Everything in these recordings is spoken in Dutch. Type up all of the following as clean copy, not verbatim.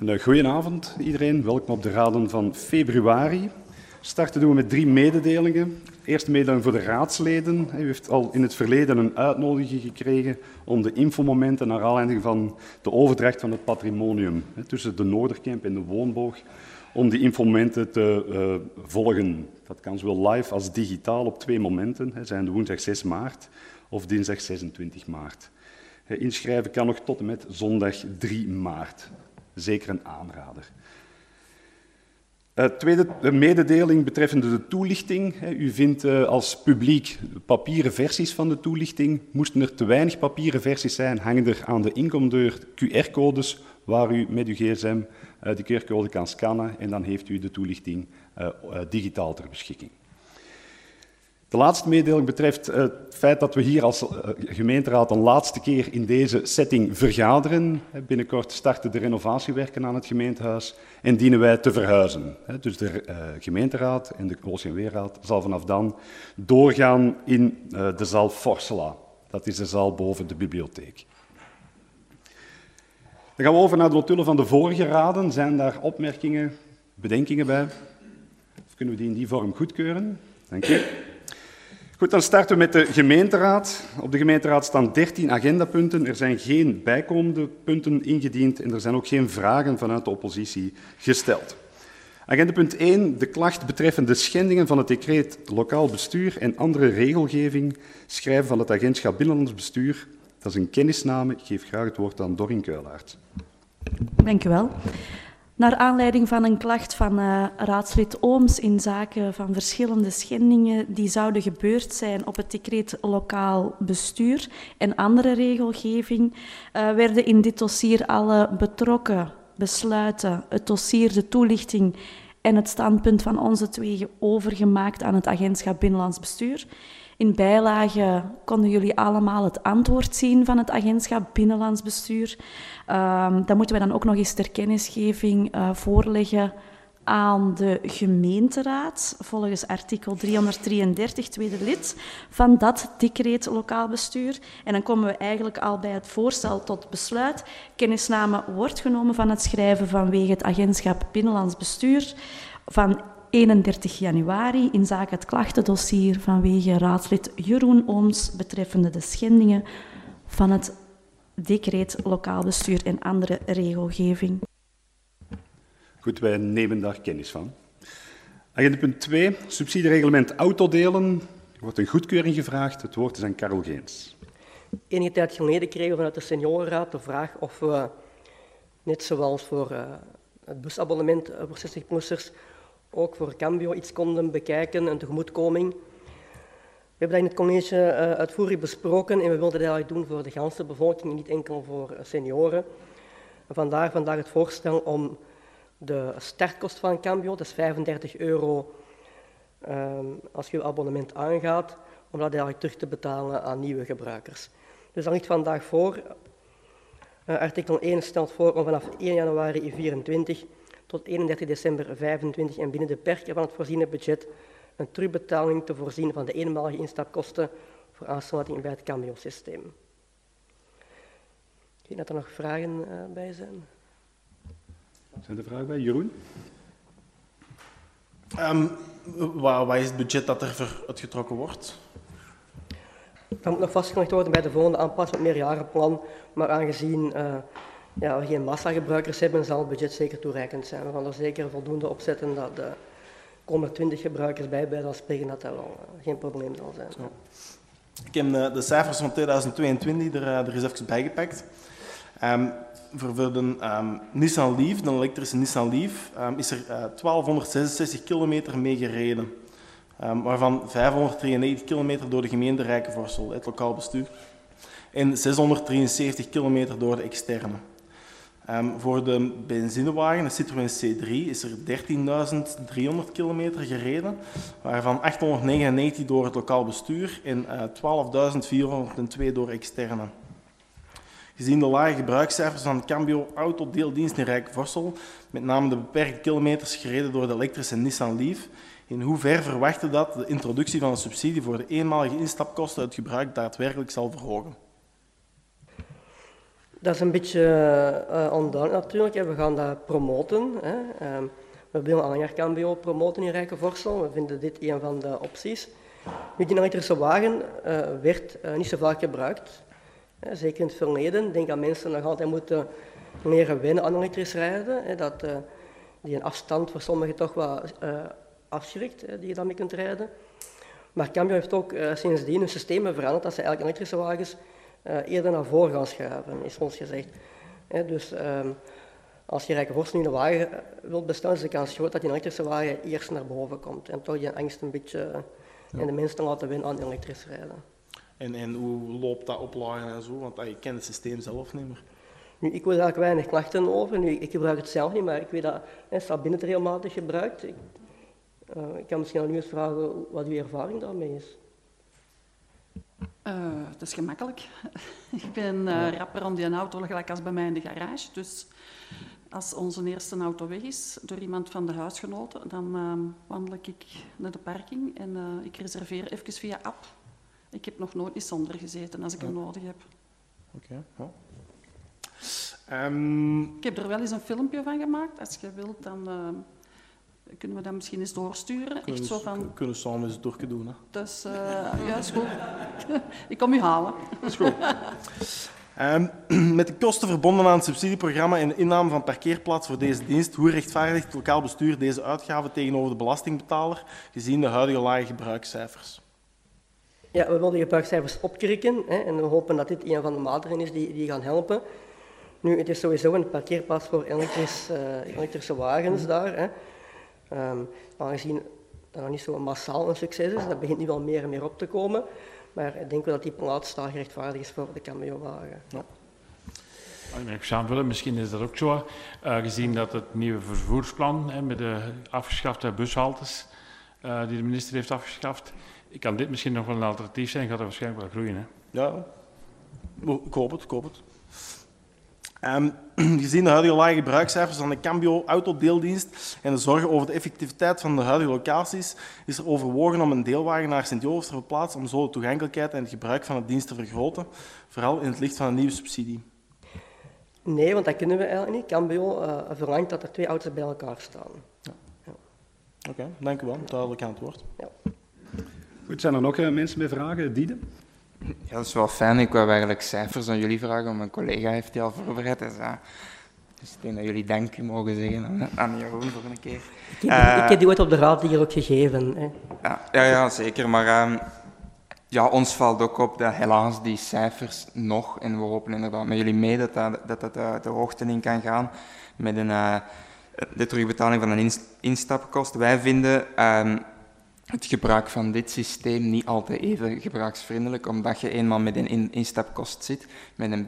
Goedenavond iedereen, welkom op de raden van februari. Starten doen we met 3 mededelingen. Eerste mededeling voor de raadsleden. U heeft al in het verleden een uitnodiging gekregen om de infomomenten naar aanleiding van de overdracht van het patrimonium tussen de Noorderkemp en de Woonboog, om die infomomenten te volgen. Dat kan zowel live als digitaal op 2 momenten, zijn de woensdag 6 maart of dinsdag 26 maart. Inschrijven kan nog tot en met zondag 3 maart. Zeker een aanrader. Tweede mededeling betreffende de toelichting. U vindt als publiek papieren versies van de toelichting. Moesten er te weinig papieren versies zijn, hangen er aan de inkomdeur QR-codes waar u met uw gsm de QR-code kan scannen en dan heeft u de toelichting digitaal ter beschikking. De laatste mededeling betreft het feit dat we hier als gemeenteraad een laatste keer in deze setting vergaderen. Binnenkort starten de renovatiewerken aan het gemeentehuis en dienen wij te verhuizen. Dus de gemeenteraad en de OCMW-raad zal vanaf dan doorgaan in de zaal Forsela. Dat is de zaal boven de bibliotheek. Dan gaan we over naar de notulen van de vorige raden. Zijn daar opmerkingen, bedenkingen bij? Of kunnen we die in die vorm goedkeuren? Dank je. Goed, dan starten we met de gemeenteraad. Op de gemeenteraad staan 13 agendapunten. Er zijn geen bijkomende punten ingediend en er zijn ook geen vragen vanuit de oppositie gesteld. Agendapunt 1, de klacht betreffende schendingen van het decreet lokaal bestuur en andere regelgeving, schrijven van het agentschap Binnenlands Bestuur. Dat is een kennisname. Ik geef graag het woord aan Dorien Kuilaert. Dank u wel. Naar aanleiding van een klacht van raadslid Ooms in zaken van verschillende schendingen die zouden gebeurd zijn op het decreet lokaal bestuur en andere regelgeving, werden in dit dossier alle betrokken besluiten, het dossier, de toelichting en het standpunt van onze 2 overgemaakt aan het agentschap Binnenlands Bestuur. In bijlage konden jullie allemaal het antwoord zien van het agentschap Binnenlands Bestuur. Dat moeten we dan ook nog eens ter kennisgeving voorleggen aan de gemeenteraad, volgens artikel 333, tweede lid, van dat decreet lokaal bestuur. En dan komen we eigenlijk al bij het voorstel tot besluit. Kennisname wordt genomen van het schrijven vanwege het agentschap Binnenlands Bestuur van 31 januari in zaken het klachtendossier vanwege raadslid Jeroen Ooms betreffende de schendingen van het decreet lokaal bestuur en andere regelgeving. Goed, wij nemen daar kennis van. Agendapunt 2, subsidiereglement autodelen. Er wordt een goedkeuring gevraagd. Het woord is aan Karel Geens. Enige tijd geleden kregen we vanuit de seniorenraad de vraag of we, net zoals voor het busabonnement voor 60-plussers, ook voor Cambio iets konden bekijken, een tegemoetkoming. We hebben dat in het college uitvoerig besproken en we wilden dat eigenlijk doen voor de ganse bevolking en niet enkel voor senioren. Vandaar vandaag het voorstel om de startkost van Cambio, dat is €35 als je abonnement aangaat, om dat eigenlijk terug te betalen aan nieuwe gebruikers. Dus dat ligt vandaag voor. Artikel 1 stelt voor om vanaf 1 januari 2024 tot 31 december 2025 en binnen de perken van het voorziene budget een terugbetaling te voorzien van de eenmalige instapkosten voor aansluiting bij het Cambio-systeem. Ik weet dat er nog vragen bij zijn. Zijn er vragen bij? Jeroen? Wat is het budget dat er voor uitgetrokken wordt? Dat moet nog vastgelegd worden bij de volgende aanpassing van het meerjarenplan, maar aangezien we geen massagebruikers hebben, zal het budget zeker toereikend zijn. We gaan er zeker voldoende op zetten dat komen er 20 gebruikers bij dan spreken dat wel geen probleem zal zijn. Zo. Ik heb de cijfers van 2022 er eens even bijgepakt. Voor de Nissan Leaf, de elektrische Nissan Leaf, is er 1266 kilometer mee gereden. Waarvan 593 kilometer door de gemeente Rijkenvorsel, het lokaal bestuur, en 673 kilometer door de externe. Voor de benzinewagen, de Citroën C3, is er 13.300 kilometer gereden, waarvan 899 door het lokaal bestuur en 12.402 door externe. Gezien de lage gebruikscijfers van Cambio autodeeldienst in Rijkenvorsel, met name de beperkte kilometers gereden door de elektrische Nissan Leaf, in hoeverre verwachten dat de introductie van een subsidie voor de eenmalige instapkosten het gebruik daadwerkelijk zal verhogen? Dat is een beetje onduidelijk natuurlijk. We gaan dat promoten. We willen al een jaar Cambio promoten in Rijkenvorsel. We vinden dit een van de opties. Nu, die elektrische wagen werd niet zo vaak gebruikt. Zeker in het verleden. Ik denk dat mensen nog altijd moeten leren wennen aan elektrisch rijden. Dat die een afstand voor sommigen toch wat afschrikt, die je daarmee kunt rijden. Maar Cambio heeft ook sindsdien hun systemen veranderd dat ze eigenlijk elektrische wagens eerder naar voren gaan schuiven, is ons gezegd. Dus als je Rijkenvorsel nu een wagen wilt bestellen, is de kans groot dat die elektrische wagen eerst naar boven komt. En toch die angst een beetje en de mensen laten wennen aan elektrisch rijden. En hoe loopt dat opladen en zo? Want je kent het systeem zelf niet meer. Nu, ik hoor daar eigenlijk weinig klachten over. Nu, ik gebruik het zelf niet, maar ik weet dat Sabine het regelmatig gebruikt. Ik kan misschien aan u eens vragen wat uw ervaring daarmee is. Dat is gemakkelijk. Ik ben rapper aan die auto gelijk als bij mij in de garage. Dus als onze eerste auto weg is door iemand van de huisgenoten, dan wandel ik naar de parking en ik reserveer even via app. Ik heb nog nooit niet zonder gezeten als ik hem nodig heb. Oké. Ja. Ik heb er wel eens een filmpje van gemaakt. Als je wilt, dan kunnen we dat misschien eens doorsturen. Kunnen we samen eens door doen. Hè? Dus ja, is goed. Ik kom u halen. Dat is goed. Met de kosten verbonden aan het subsidieprogramma en de inname van parkeerplaats voor deze dienst, hoe rechtvaardigt het lokaal bestuur deze uitgaven tegenover de belastingbetaler, gezien de huidige lage gebruikscijfers? Ja, we willen de gebruikscijfers opkrikken en we hopen dat dit een van de maatregelen is die gaan helpen. Nu, het is sowieso een parkeerplaats voor elektrische wagens daar. Aangezien dat nog niet zo massaal een succes is, dat begint nu wel meer en meer op te komen. Maar ik denk wel dat die plaats daar gerechtvaardigd is voor de Cambio-wagen. Ja. Ik zou aanvullen, misschien is dat ook zo, gezien dat het nieuwe vervoersplan met de afgeschafte bushaltes, die de minister heeft afgeschaft, kan dit misschien nog wel een alternatief zijn, gaat dat waarschijnlijk wel groeien. Hè? Ja, ik hoop het. Gezien de huidige lage gebruikscijfers van de Cambio autodeeldienst en de zorgen over de effectiviteit van de huidige locaties, is er overwogen om een deelwagen naar Sint-Jovens te verplaatsen om zo de toegankelijkheid en het gebruik van de dienst te vergroten, vooral in het licht van een nieuwe subsidie. Nee, want dat kunnen we eigenlijk niet. Cambio verlangt dat er 2 auto's bij elkaar staan. Ja. Ja. Oké, dank u wel. Duidelijk antwoord. Ja. Goed, zijn er nog mensen met vragen? Diede? Ja, dat is wel fijn. Ik wou eigenlijk cijfers aan jullie vragen, want mijn collega heeft die al voorbereid. Dus ik denk dat jullie dank mogen zeggen aan Jeroen voor een keer. Ik heb die ooit op de raad hier ook gegeven. Hè. Ja, zeker. Maar ons valt ook op dat helaas die cijfers nog, en we hopen inderdaad met jullie mee dat de hoogte in kan gaan, met de terugbetaling van een instapkost. Wij vinden het gebruik van dit systeem niet altijd even gebruiksvriendelijk, omdat je eenmaal met een instapkost zit, met een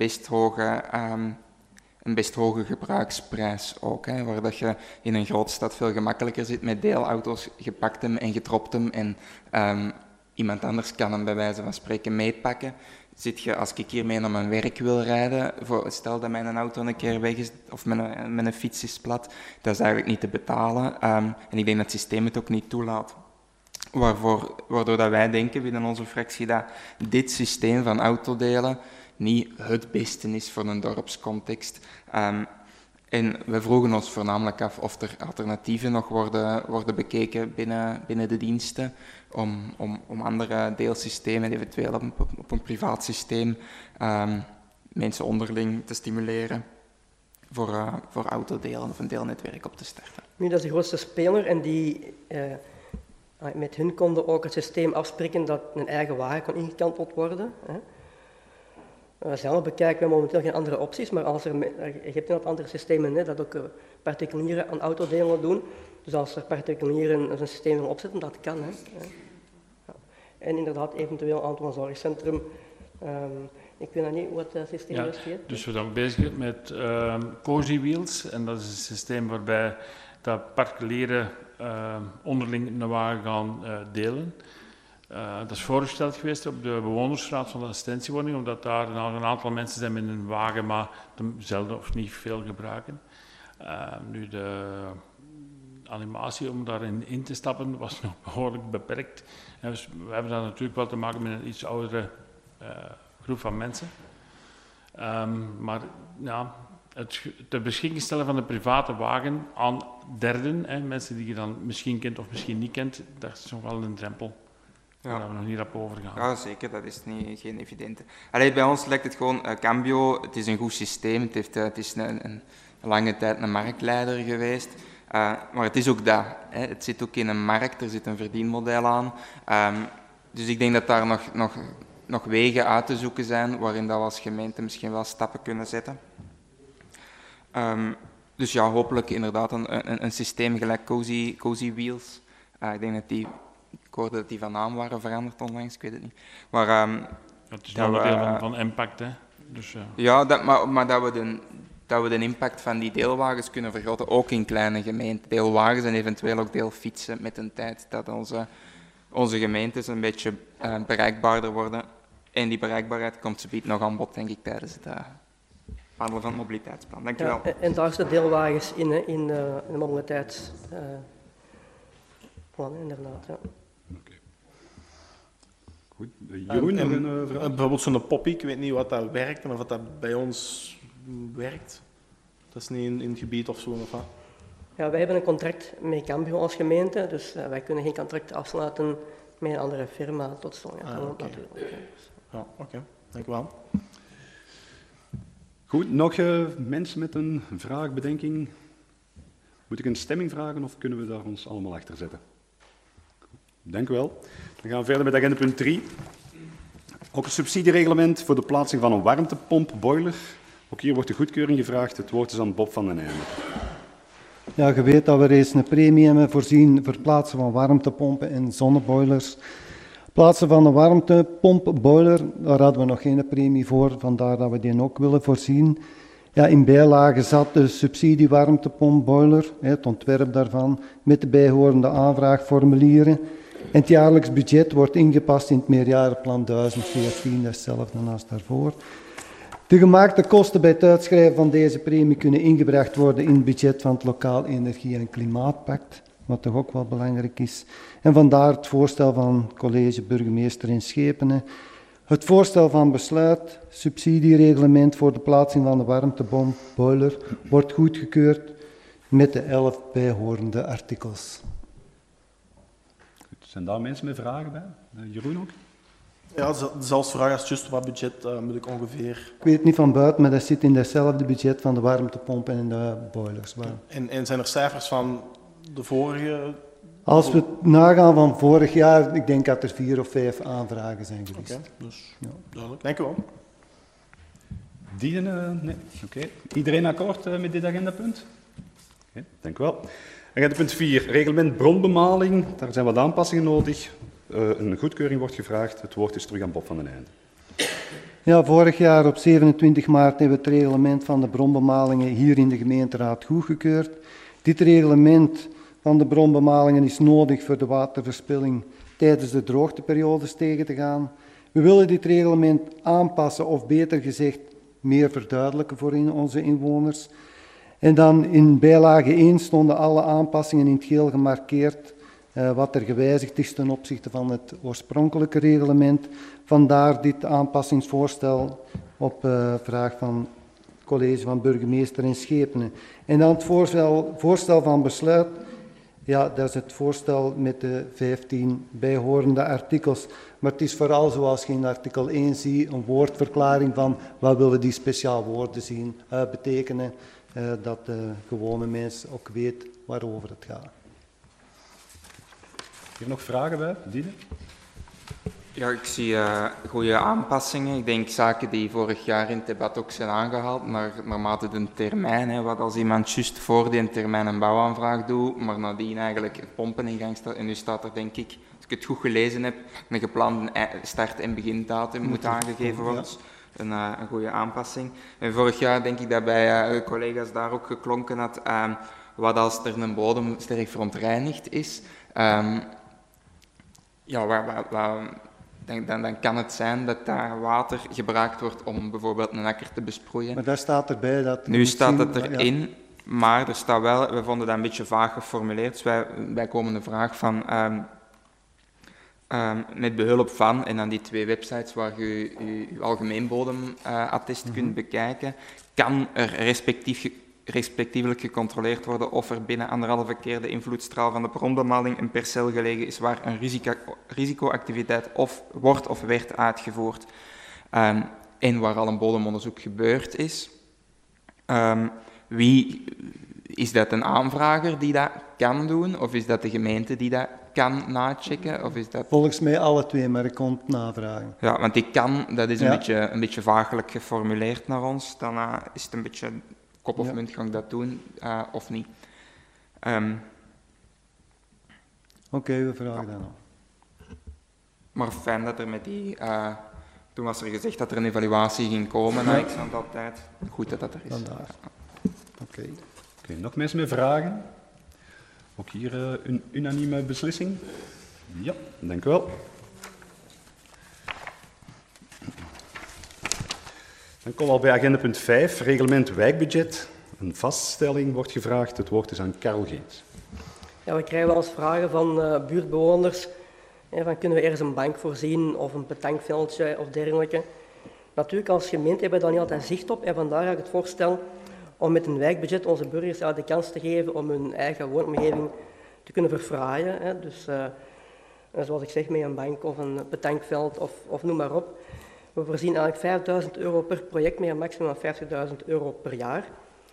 best hoge gebruiksprijs ook, waar dat je in een grootstad veel gemakkelijker zit met deelauto's, je pakt hem en je dropt hem en iemand anders kan hem bij wijze van spreken meepakken. Zit je, als ik hiermee naar mijn werk wil rijden, stel dat mijn auto een keer weg is of mijn fiets is plat, dat is eigenlijk niet te betalen en ik denk dat het systeem het ook niet toelaat. Waardoor dat wij denken binnen onze fractie dat dit systeem van autodelen niet het beste is voor een dorpscontext. En we vroegen ons voornamelijk af of er alternatieven nog worden bekeken binnen de diensten om andere deelsystemen, eventueel op een privaat systeem, mensen onderling te stimuleren voor autodelen of een deelnetwerk op te starten. Nu, dat is de grootste speler en die... met hun konden ook het systeem afspreken dat een eigen wagen kon ingekanteld worden. Zelf bekijken we momenteel geen andere opties, maar als je hebt nog andere systemen dat ook particulieren aan autodelen doen. Dus als er particulieren een systeem willen opzetten, dat kan. En inderdaad, eventueel aan het zorgcentrum. Ik weet nog niet wat het systeem is. Dus we zijn bezig met Cozy Wheels, en dat is een systeem waarbij dat particulieren onderling een wagen gaan delen. Dat is voorgesteld geweest op de bewonersraad van de assistentiewoning, omdat daar een aantal mensen zijn met een wagen, maar zelden of niet veel gebruiken. Nu de animatie om daarin in te stappen was nog behoorlijk beperkt. Dus we hebben dan natuurlijk wel te maken met een iets oudere groep van mensen. Maar ja, het ter beschikking stellen van de private wagen aan derden, mensen die je dan misschien kent of misschien niet kent, dat is nog wel een drempel. Daar gaan we nog niet rap over gaan. Ja, zeker, dat is geen evidente. Allee, bij ons lijkt het gewoon, Cambio, het is een goed systeem, het is een lange tijd een marktleider geweest, maar het is ook dat. Hè. Het zit ook in een markt, er zit een verdienmodel aan. Dus ik denk dat daar nog wegen uit te zoeken zijn waarin dat we als gemeente misschien wel stappen kunnen zetten. Dus ja, hopelijk inderdaad een systeem gelijk Cozy Wheels. Ik denk dat ik hoorde dat die van naam waren veranderd onlangs, ik weet het niet. Maar, het is een onderdeel van Impact, hè. Dus, ja, maar dat we de impact van die deelwagens kunnen vergroten, ook in kleine gemeenten. Deelwagens en eventueel ook deelfietsen met een tijd dat onze gemeentes een beetje bereikbaarder worden. En die bereikbaarheid komt zometeen nog aan bod, denk ik, tijdens het behandelen van het mobiliteitsplan. Dank je wel. Ja, en daar is de deelwagens in de mobiliteitsplan, inderdaad. Ja. Okay. Goed. Jeroen, een vraag? Bijvoorbeeld zo'n poppy, ik weet niet wat dat werkt en of dat bij ons werkt. Dat is niet in het gebied of zo, of wat? Ja, wij hebben een contract met Cambio als gemeente, dus wij kunnen geen contract afsluiten met een andere firma tot stand. Ja, Okay. Ja, oké. Dank u wel. Goed, nog mensen met een vraag, bedenking? Moet ik een stemming vragen of kunnen we daar ons allemaal achter zetten? Dank u wel. Dan gaan we verder met agenda punt 3. Ook een subsidiereglement voor de plaatsing van een warmtepompboiler. Ook hier wordt de goedkeuring gevraagd. Het woord is aan Bob van den Einde. Ja, je weet dat we reeds een premie hebben voorzien voor het plaatsen van warmtepompen en zonneboilers. Plaatsen van een warmtepompboiler, daar hadden we nog geen premie voor, vandaar dat we die ook willen voorzien. Ja, in bijlage zat de subsidie warmtepompboiler, het ontwerp daarvan, met de bijhorende aanvraagformulieren. En het jaarlijks budget wordt ingepast in het meerjarenplan 1014, dat is hetzelfde als daarvoor. De gemaakte kosten bij het uitschrijven van deze premie kunnen ingebracht worden in het budget van het Lokaal Energie- en Klimaatpact, wat toch ook wel belangrijk is. En vandaar het voorstel van college burgemeester in Schepenen. Het voorstel van besluit, subsidiereglement voor de plaatsing van de warmteboiler, wordt goedgekeurd met de 11 bijhorende artikels. Goed, zijn daar mensen met vragen bij? Jeroen ook? Ja, zelfs vraag als just wat budget moet ik ongeveer... Ik weet niet van buiten, maar dat zit in hetzelfde budget van de warmtepompen en de boilers. En zijn er cijfers van de vorige... Als we het nagaan van vorig jaar, ik denk dat er 4 of 5 aanvragen zijn geweest. Oké, dus ja, duidelijk. Dank u wel. Nee. Oké. Iedereen akkoord met dit agendapunt? Oké, dank u wel. Agendapunt 4, reglement bronbemaling. Daar zijn wat aanpassingen nodig. Een goedkeuring wordt gevraagd. Het woord is terug aan Bob van den Einde. Ja, vorig jaar op 27 maart hebben we het reglement van de bronbemalingen hier in de gemeenteraad goedgekeurd. Dit reglement van de bronbemalingen is nodig voor de waterverspilling tijdens de droogteperiodes tegen te gaan. We willen dit reglement aanpassen of beter gezegd meer verduidelijken voor onze inwoners. En dan in bijlage 1 stonden alle aanpassingen in het geel gemarkeerd wat er gewijzigd is ten opzichte van het oorspronkelijke reglement. Vandaar dit aanpassingsvoorstel op vraag van het college van burgemeester in Schepenen. En dan het voorstel van besluit. Ja, dat is het voorstel met de 15 bijhorende artikels. Maar het is vooral, zoals je in artikel 1 ziet, een woordverklaring van wat willen die speciaal woorden zien betekenen. Dat de gewone mens ook weet waarover het gaat. Heb je nog vragen bij, Diede? Ja, ik zie goede aanpassingen. Ik denk zaken die vorig jaar in het debat ook zijn aangehaald, maar naarmate de termijn, hè, wat als iemand juist voor die termijn een bouwaanvraag doet, maar nadien eigenlijk pompen in gang staat. En nu staat er, denk ik, als ik het goed gelezen heb, een geplande start- en begindatum moet aangegeven worden. Dus een goede aanpassing. En vorig jaar denk ik dat bij collega's daar ook geklonken had, wat als er een bodem sterk verontreinigd is. Dan kan het zijn dat daar water gebruikt wordt om bijvoorbeeld een akker te besproeien. Maar daar staat erbij dat... Nu staat het erin, maar er staat wel, we vonden dat een beetje vaag geformuleerd. Dus wij komen de vraag van, met behulp van, en dan die 2 websites waar je je algemeen bodemattest kunt bekijken, kan er respectievelijk gecontroleerd worden of er binnen 1,5 keer de invloedstraal van de bronbemaling een perceel gelegen is waar een risicoactiviteit wordt of werd uitgevoerd en waar al een bodemonderzoek gebeurd is. Is dat een aanvrager die dat kan doen, of is dat de gemeente die dat kan nachecken? Of is dat... Volgens mij alle 2, maar ik kon het navragen. Ja, want die kan, dat is een beetje vagelijk geformuleerd naar ons. Dan is het een beetje kop of munt, ga ik dat doen of niet. Oké, we vragen dan op. Maar fijn dat er met die... toen was er gezegd dat er een evaluatie ging komen na x aantal tijd. Goed dat dat er is. Vandaar. Oké. Nog mensen met vragen? Ook hier een unanieme beslissing? Ja, dank u wel. Dan komen we al bij agenda punt 5, reglement wijkbudget. Een vaststelling wordt gevraagd. Het woord is aan Karel Geens. Ja, we krijgen wel eens vragen van buurtbewoners. Van kunnen we ergens een bank voorzien of een petankveldje of dergelijke. Natuurlijk, als gemeente hebben we daar niet altijd zicht op. En vandaar ga ik het voorstel om met een wijkbudget onze burgers de kans te geven om hun eigen woonomgeving te kunnen verfraaien. Dus zoals ik zeg, met een bank of een petankveld of noem maar op. We voorzien eigenlijk €5.000 per project met een maximum van €50.000 per jaar.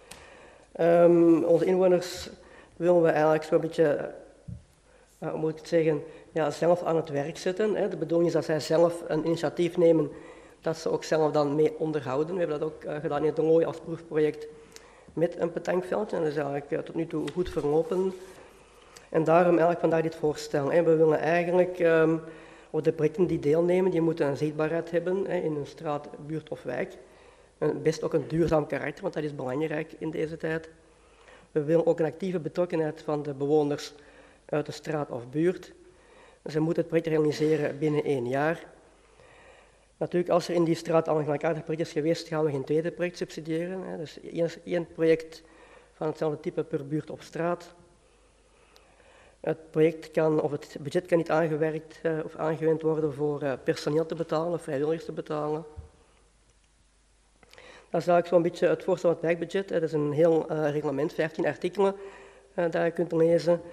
Onze inwoners willen we eigenlijk zo'n beetje, hoe moet ik het zeggen, zelf aan het werk zetten. De bedoeling is dat zij zelf een initiatief nemen, dat ze ook zelf dan mee onderhouden. We hebben dat ook gedaan in Tongooi als proefproject met een petankveldje. En dat is eigenlijk tot nu toe goed verlopen. En daarom eigenlijk vandaag dit voorstel. We willen eigenlijk, de projecten die deelnemen, die moeten een zichtbaarheid hebben in een straat, buurt of wijk. Best ook een duurzaam karakter, want dat is belangrijk in deze tijd. We willen ook een actieve betrokkenheid van de bewoners uit de straat of buurt. Ze moeten het project realiseren binnen 1 jaar. Natuurlijk, als er in die straat al een gelijkaardig project is geweest, gaan we geen tweede project subsidiëren. Dus 1 project van hetzelfde type per buurt op straat. Het project het budget kan niet aangewerkt of aangewend worden voor personeel te betalen, vrijwilligers te betalen. Dat is eigenlijk zo'n beetje het voorstel van het wijkbudget. Dat is een heel reglement, 15 artikelen dat je kunt lezen.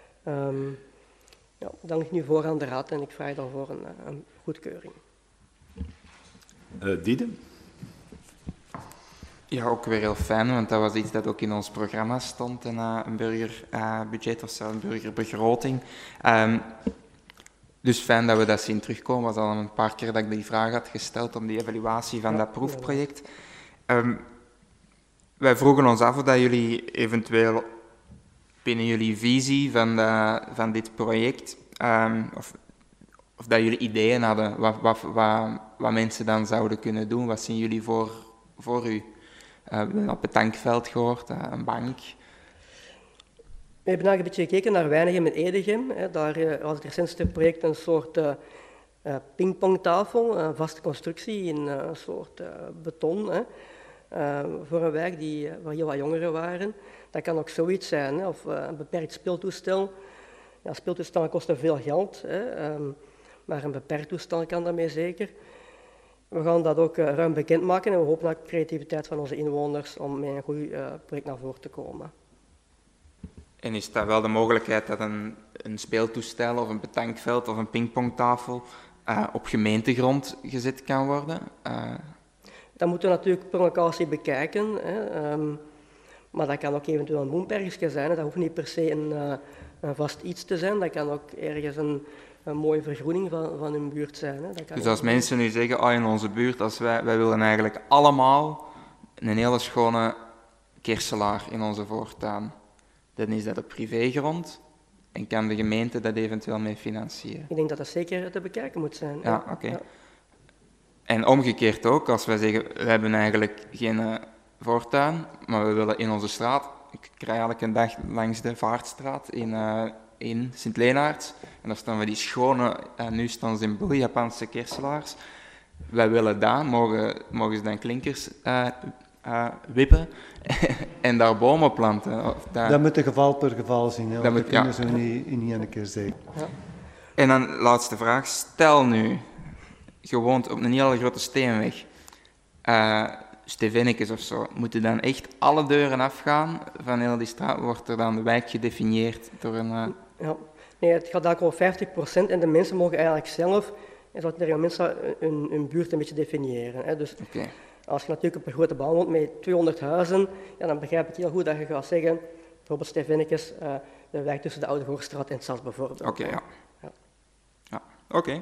Dat ligt nu voor aan de raad en ik vraag daarvoor een goedkeuring. Diede? Ja, ook weer heel fijn, want dat was iets dat ook in ons programma stond, een burgerbudget of zo, een burgerbegroting. Dus fijn dat we dat zien terugkomen. Het was al een paar keer dat ik die vraag had gesteld om die evaluatie van dat proefproject. Wij vroegen ons af of dat jullie eventueel binnen jullie visie van dit project, of dat jullie ideeën hadden, wat mensen dan zouden kunnen doen. Wat zien jullie voor u? We hebben op het tankveld gehoord, een bank. We hebben eigenlijk een beetje gekeken naar Weinigem en Edegem. Daar was het recentste project een soort pingpongtafel, een vaste constructie in een soort beton. Voor een wijk waar heel wat jongeren waren. Dat kan ook zoiets zijn, of een beperkt speeltoestel. Ja, speeltoestellen kosten veel geld, maar een beperkt toestel kan daarmee zeker. We gaan dat ook ruim bekendmaken en we hopen op de creativiteit van onze inwoners om met een goed project naar voren te komen. En is dat wel de mogelijkheid dat een speeltoestel of een petankveld of een pingpongtafel op gemeentegrond gezet kan worden? Dat moeten we natuurlijk per locatie bekijken. Maar dat kan ook eventueel een boomperkje zijn. Dat hoeft niet per se een vast iets te zijn. Dat kan ook ergens een mooie vergroening van hun buurt zijn. Dat kan dus als mensen nu zeggen, in onze buurt, wij willen eigenlijk allemaal een hele schone kerselaar in onze voortuin, dan is dat op privégrond en kan de gemeente dat eventueel mee financieren. Ik denk dat dat zeker te bekijken moet zijn. Ja, oké. Ja. En omgekeerd ook, als wij zeggen, we hebben eigenlijk geen voortuin, maar we willen in onze straat, ik krijg elke dag langs de Vaartstraat in Sint-Lenaerts, en daar staan we die schone, nu staan ze in Boei, Japanse kerselaars. Wij willen daar, mogen ze dan klinkers wippen en daar bomen planten. Dat moet een geval per geval zien, dat kunnen ze niet in één keer zeggen. Ja. En dan laatste vraag. Stel nu, je woont op een hele grote steenweg. Stevennekes of zo. Moeten dan echt alle deuren afgaan van heel die straat? Wordt er dan de wijk gedefinieerd door een... Ja. Nee, het gaat eigenlijk om 50% en de mensen mogen eigenlijk zelf, en zoals het reglement staat, hun buurt een beetje definiëren. Hè. Dus als je natuurlijk op een grote baan woont met 200 huizen, ja, dan begrijp ik heel goed dat je gaat zeggen, bijvoorbeeld Stevennekes, de wijk tussen de Oude Voorstraat en het Sas bijvoorbeeld. Oké, ja. Oké.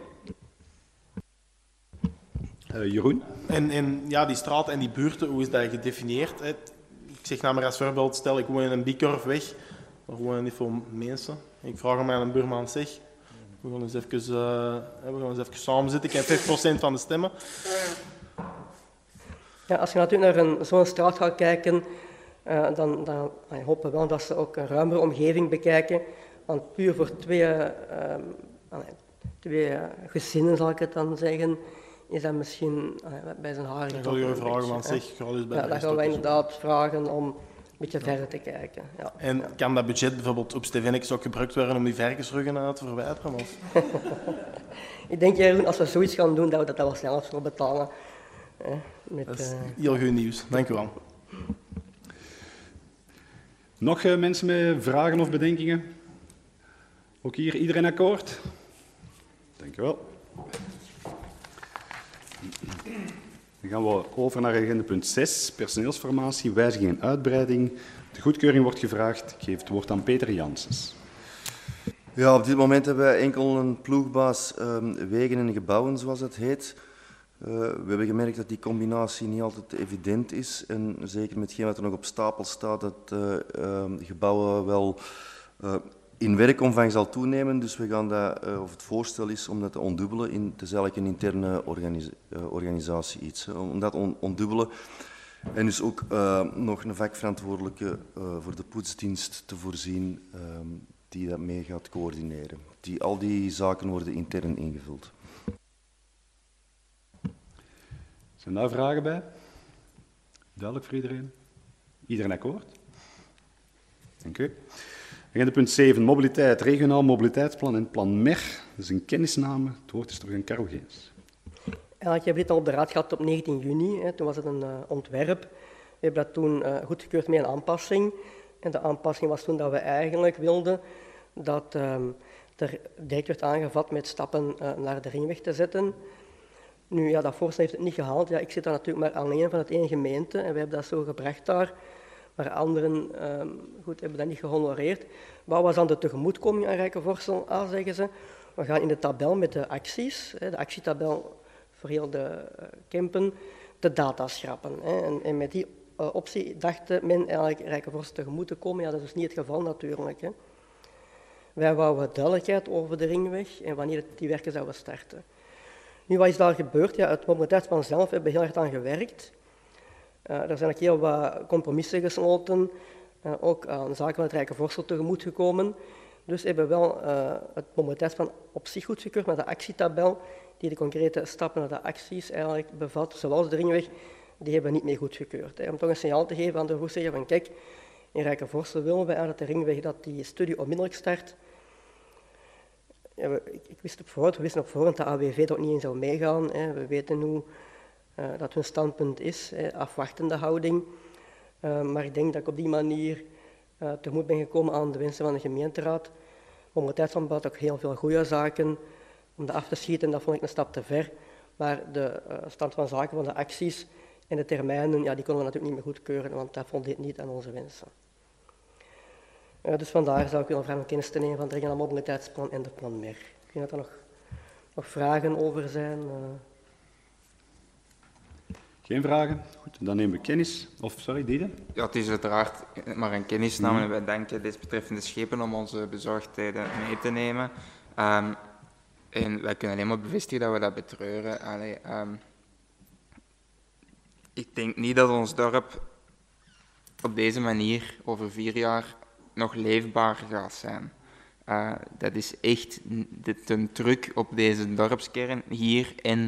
Jeroen? En ja, die straten en die buurten, hoe is dat gedefinieerd? Hè? Ik zeg nou maar als voorbeeld, stel ik woon in een Bikorfweg, daar wonen niet veel mensen. Ik vraag hem aan een buurman, zeg, we gaan eens even samen zitten, ik heb 5% van de stemmen. Ja, als je natuurlijk naar zo'n straat gaat kijken, dan hopen we wel dat ze ook een ruimere omgeving bekijken. Want puur voor twee gezinnen, zal ik het dan zeggen, is dat misschien bij zijn haar. Dan ga je vragen, want zeg, ga eens bij de dan gaan we inderdaad vragen om een beetje verder te kijken. Ja. En kan dat budget bijvoorbeeld op Stevennekes ook gebruikt worden om die varkensruggen te verwijderen? Of? Ik denk, Jeroen, als we zoiets gaan doen, dat we dat wel zelf zullen betalen. Dat is heel goed nieuws. Dank u wel. Nog mensen met vragen of bedenkingen? Ook hier, iedereen akkoord? Dank u wel. Dan gaan we over naar agenda punt 6, personeelsformatie, wijziging en uitbreiding. De goedkeuring wordt gevraagd. Ik geef het woord aan Peter Janssens. Ja, op dit moment hebben wij enkel een ploegbaas wegen en gebouwen, zoals het heet. We hebben gemerkt dat die combinatie niet altijd evident is. En zeker met hetgeen wat er nog op stapel staat, dat gebouwen wel in werkomvang zal toenemen. Dus we gaan dat, of het voorstel is om dat te ondubbelen. Het is eigenlijk een interne organisatie iets. Om dat ondubbelen. En dus ook nog een vakverantwoordelijke voor de poetsdienst te voorzien die dat mee gaat coördineren. Al die zaken worden intern ingevuld. Zijn daar vragen bij? Duidelijk voor iedereen? Iedereen akkoord? Dank u. Agenda punt 7, mobiliteit, regionaal mobiliteitsplan en plan MER. Dat is een kennisname. Het woord is terug aan Karel Geens. Eigenlijk hebben we dit al op de raad gehad op 19 juni. Hè. Toen was het een ontwerp. We hebben dat toen goedgekeurd met een aanpassing. En de aanpassing was toen dat we eigenlijk wilden dat er direct werd aangevat met stappen naar de ringweg te zetten. Nu, ja, dat voorstel heeft het niet gehaald. Ja, ik zit daar natuurlijk maar alleen van het één gemeente en we hebben dat zo gebracht daar. Maar anderen hebben dat niet gehonoreerd. Wat was dan de tegemoetkoming aan Rijkenvorsel? Zeggen ze, we gaan in de tabel met de acties, de actietabel voor heel de Kempen, de data schrappen. En met die optie dacht men eigenlijk Rijkenvorsel tegemoet te komen. Ja, dat is dus niet het geval natuurlijk. Hè. Wij wouden duidelijkheid over de ringweg en wanneer die werken zouden starten. Nu, wat is daar gebeurd? Ja, het mobiliteitsplan zelf hebben we heel erg aan gewerkt. Er zijn ook heel wat compromissen gesloten, ook aan zaken van het Rijkenvorsel tegemoet gekomen. Dus hebben we wel het mobiliteitsplan op zich goedgekeurd, maar de actietabel, die de concrete stappen naar de acties eigenlijk bevat, zoals de ringweg, die hebben we niet meer goedgekeurd. Om toch een signaal te geven aan de voorzitter van kijk, in Rijkenvorsel willen we dat de ringweg, dat die studie onmiddellijk start. Ja, we wisten op voorhand dat AWV er ook niet in zou meegaan. We weten hoe dat hun standpunt is, afwachtende houding. Maar ik denk dat ik op die manier tegemoet ben gekomen aan de wensen van de gemeenteraad. Mobiliteitsplan bouwt ook heel veel goede zaken. Om dat af te schieten, dat vond ik een stap te ver. Maar de stand van zaken van de acties en de termijnen, ja, die konden we natuurlijk niet meer goedkeuren, want dat voldeed niet aan onze wensen. Dus vandaar zou ik willen vragen om kennis te nemen van het regionaal mobiliteitsplan en de plan MER. Ik weet dat er nog vragen over zijn. Geen vragen? Goed, dan nemen we kennis. Of, sorry, Diede? Ja, het is uiteraard maar een kennisname en wij danken desbetreffende schepen om onze bezorgdheden mee te nemen. En wij kunnen alleen maar bevestigen dat we dat betreuren. Ik denk niet dat ons dorp op deze manier over 4 jaar nog leefbaar gaat zijn. Dat is echt de druk op deze dorpskern hier en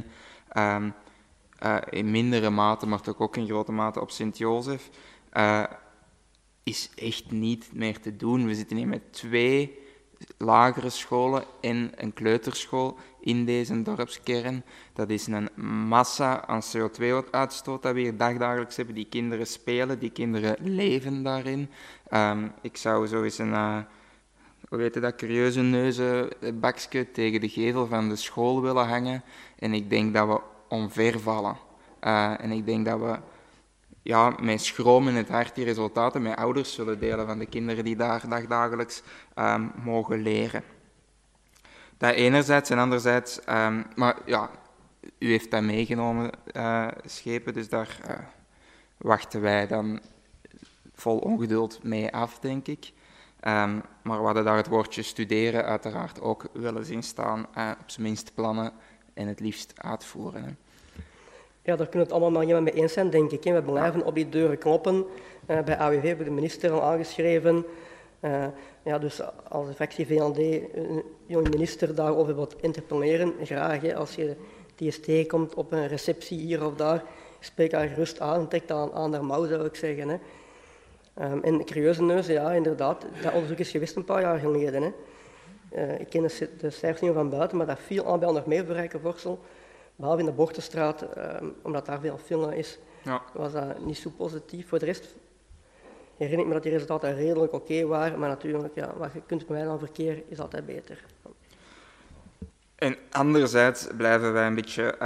in mindere mate, maar toch ook in grote mate op Sint-Jozef, is echt niet meer te doen. We zitten hier met 2 lagere scholen en een kleuterschool in deze dorpskern. Dat is een massa aan CO2-uitstoot dat we hier dagdagelijks hebben. Die kinderen spelen, die kinderen leven daarin. Ik zou zo eens een, hoe heet dat, curieuze neuzenbakje tegen de gevel van de school willen hangen. En ik denk dat we omvervallen. En ik denk dat we met schroom in het hart die resultaten met ouders zullen delen van de kinderen die daar dagdagelijks mogen leren. Dat enerzijds en anderzijds, maar ja, u heeft dat meegenomen, schepen, dus daar wachten wij dan vol ongeduld mee af, denk ik. Maar we hadden daar het woordje studeren uiteraard ook willen zien staan, op zijn minst plannen en het liefst uitvoeren. Hè. Ja, daar kunnen we het allemaal maar helemaal mee eens zijn, denk ik. We blijven op die deuren kloppen. Bij AWV hebben we de minister al aangeschreven. Dus als de fractie VLD een jonge minister daarover wilt interpelleren, graag. Hè. Als je die eens tegenkomt op een receptie hier of daar, spreek haar gerust aan, trek dat aan haar mouw, zou ik zeggen. Hè. En curieuze neuzen, ja, inderdaad. Dat onderzoek is geweest een paar jaar geleden. Hè. Ik ken de cijfers niet van buiten, maar dat viel aan bij nog meer voor Rijkenvorsel. Behalve in de Bortenstraat, omdat daar veel film is, was dat niet zo positief. Voor de rest herinner ik me dat die resultaten redelijk oké waren, maar natuurlijk, ja, wat je kunt bij aan verkeer is altijd beter. En anderzijds blijven wij een beetje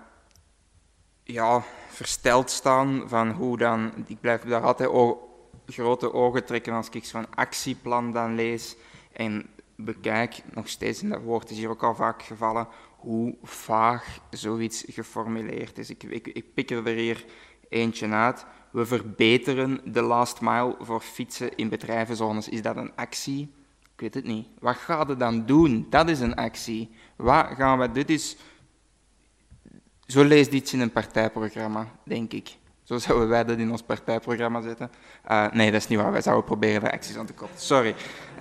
versteld staan van hoe dan... Ik blijf daar altijd grote ogen trekken als ik zo'n actieplan dan lees en bekijk, nog steeds, en dat woord is hier ook al vaak gevallen, hoe vaag zoiets geformuleerd is. Ik pik er hier eentje uit. We verbeteren de last mile voor fietsen in bedrijvenzones. Is dat een actie? Ik weet het niet. Wat gaan we dan doen? Dat is een actie. Wat gaan we... Dit is... Zo leest iets in een partijprogramma, denk ik. Zo zouden wij dat in ons partijprogramma zetten. Nee, dat is niet waar. Wij zouden proberen de acties aan te koppelen. Sorry.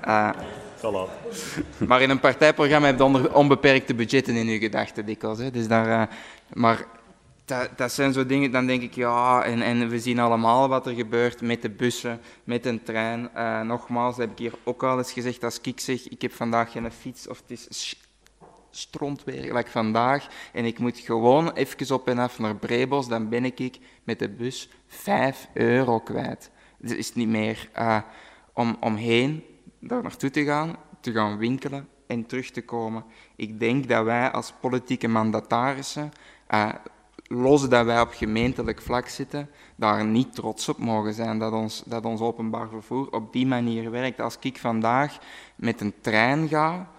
Maar in een partijprogramma heb je onbeperkte budgetten in je gedachten dikwijls. Hè. Dus daar, maar dat zijn zo dingen, dan denk ik, ja, en we zien allemaal wat er gebeurt met de bussen, met een trein. Nogmaals, dat heb ik hier ook al eens gezegd, als ik zeg, ik heb vandaag geen fiets, of het is strontweer, gelijk vandaag, en ik moet gewoon even op en af naar Brebos, dan ben ik met de bus €5 kwijt. Dus is het niet meer omheen daar naartoe te gaan winkelen en terug te komen. Ik denk dat wij als politieke mandatarissen, los dat wij op gemeentelijk vlak zitten, daar niet trots op mogen zijn dat ons openbaar vervoer op die manier werkt. Als ik vandaag met een trein ga,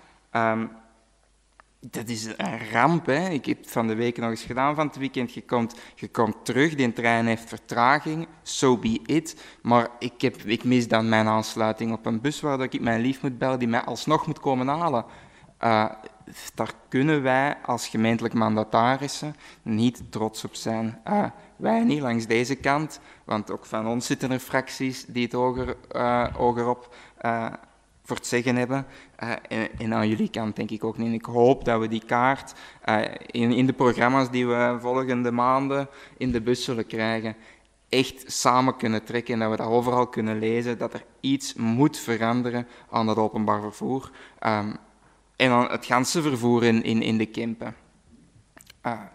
dat is een ramp. Hè. Ik heb het van de week nog eens gedaan van het weekend. Je komt terug, die trein heeft vertraging, so be it. Maar ik mis dan mijn aansluiting op een bus waardoor ik mijn lief moet bellen die mij alsnog moet komen halen. Daar kunnen wij als gemeentelijk mandatarissen niet trots op zijn. Wij niet langs deze kant, want ook van ons zitten er fracties die het hogerop voor het zeggen hebben. En aan jullie kant denk ik ook niet. Ik hoop dat we die kaart in de programma's die we volgende maanden in de bus zullen krijgen, echt samen kunnen trekken en dat we dat overal kunnen lezen, dat er iets moet veranderen aan het openbaar vervoer. En aan het ganse vervoer in de Kempen. Ja.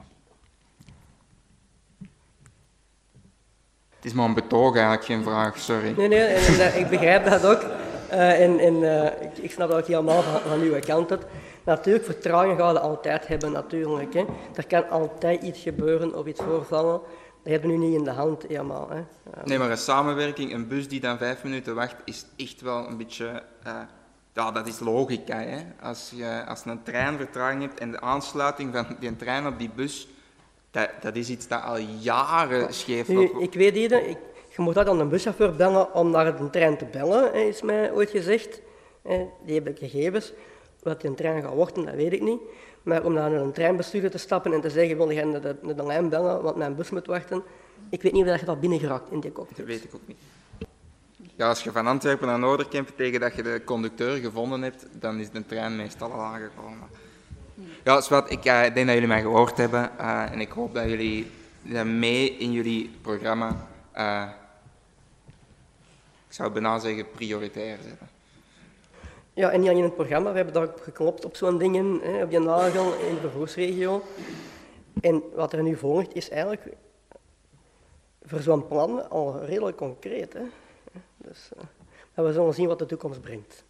Het is maar een betoog eigenlijk, geen vraag, sorry. Nee, ik begrijp dat ook. Ik snap dat ook helemaal van uw kant uit. Natuurlijk, vertraging gaan we altijd hebben, natuurlijk. Hè. Er kan altijd iets gebeuren of iets voorvallen. Dat hebben we nu niet in de hand, helemaal. Hè. Nee, maar een samenwerking, een bus die dan 5 minuten wacht, is echt wel een beetje... dat is logica. Hè. Als een trein vertraging hebt en de aansluiting van die trein op die bus, dat is iets dat al jaren scheef loopt. Ik weet niet, je moet dat aan een buschauffeur bellen om naar de trein te bellen, is mij ooit gezegd. Die heb ik gegevens. Wat die een trein gaat worden, dat weet ik niet. Maar om naar een treinbestuurder te stappen en te zeggen, wil je naar de lijn bellen, want mijn bus moet wachten, ik weet niet of je dat binnen geraakt in die cockpit. Dat weet ik ook niet. Ja, als je van Antwerpen naar Noorderkemp tegen dat je de conducteur gevonden hebt, dan is de trein meestal al aangekomen. Ja, Swat, ik denk dat jullie mij gehoord hebben en ik hoop dat jullie dat mee in jullie programma, ik zou bijna zeggen, prioritair zetten. Ja, en niet alleen in het programma, we hebben daarop geklopt op zo'n dingen, op die nagel in de vervoersregio. En wat er nu volgt is eigenlijk voor zo'n plan al redelijk concreet. Hè. Dus, maar we zullen zien wat de toekomst brengt.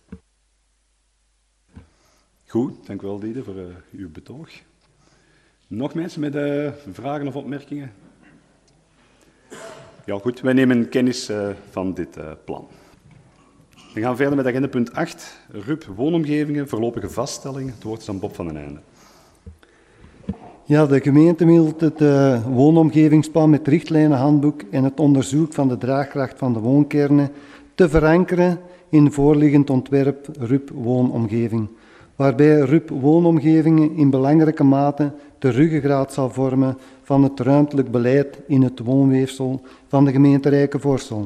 Goed, dank u wel, Diede, voor uw betoog. Nog mensen met vragen of opmerkingen? Ja, goed, wij nemen kennis van dit plan. We gaan verder met agenda punt 8, RUP woonomgevingen, voorlopige vaststelling. Het woord is aan Bob van den Einde. Ja, de gemeente wil het woonomgevingsplan met richtlijnenhandboek en het onderzoek van de draagkracht van de woonkernen te verankeren in voorliggend ontwerp RUP woonomgeving, waarbij RUP woonomgevingen in belangrijke mate de ruggengraat zal vormen van het ruimtelijk beleid in het woonweefsel van de gemeente Rijkenvorsel.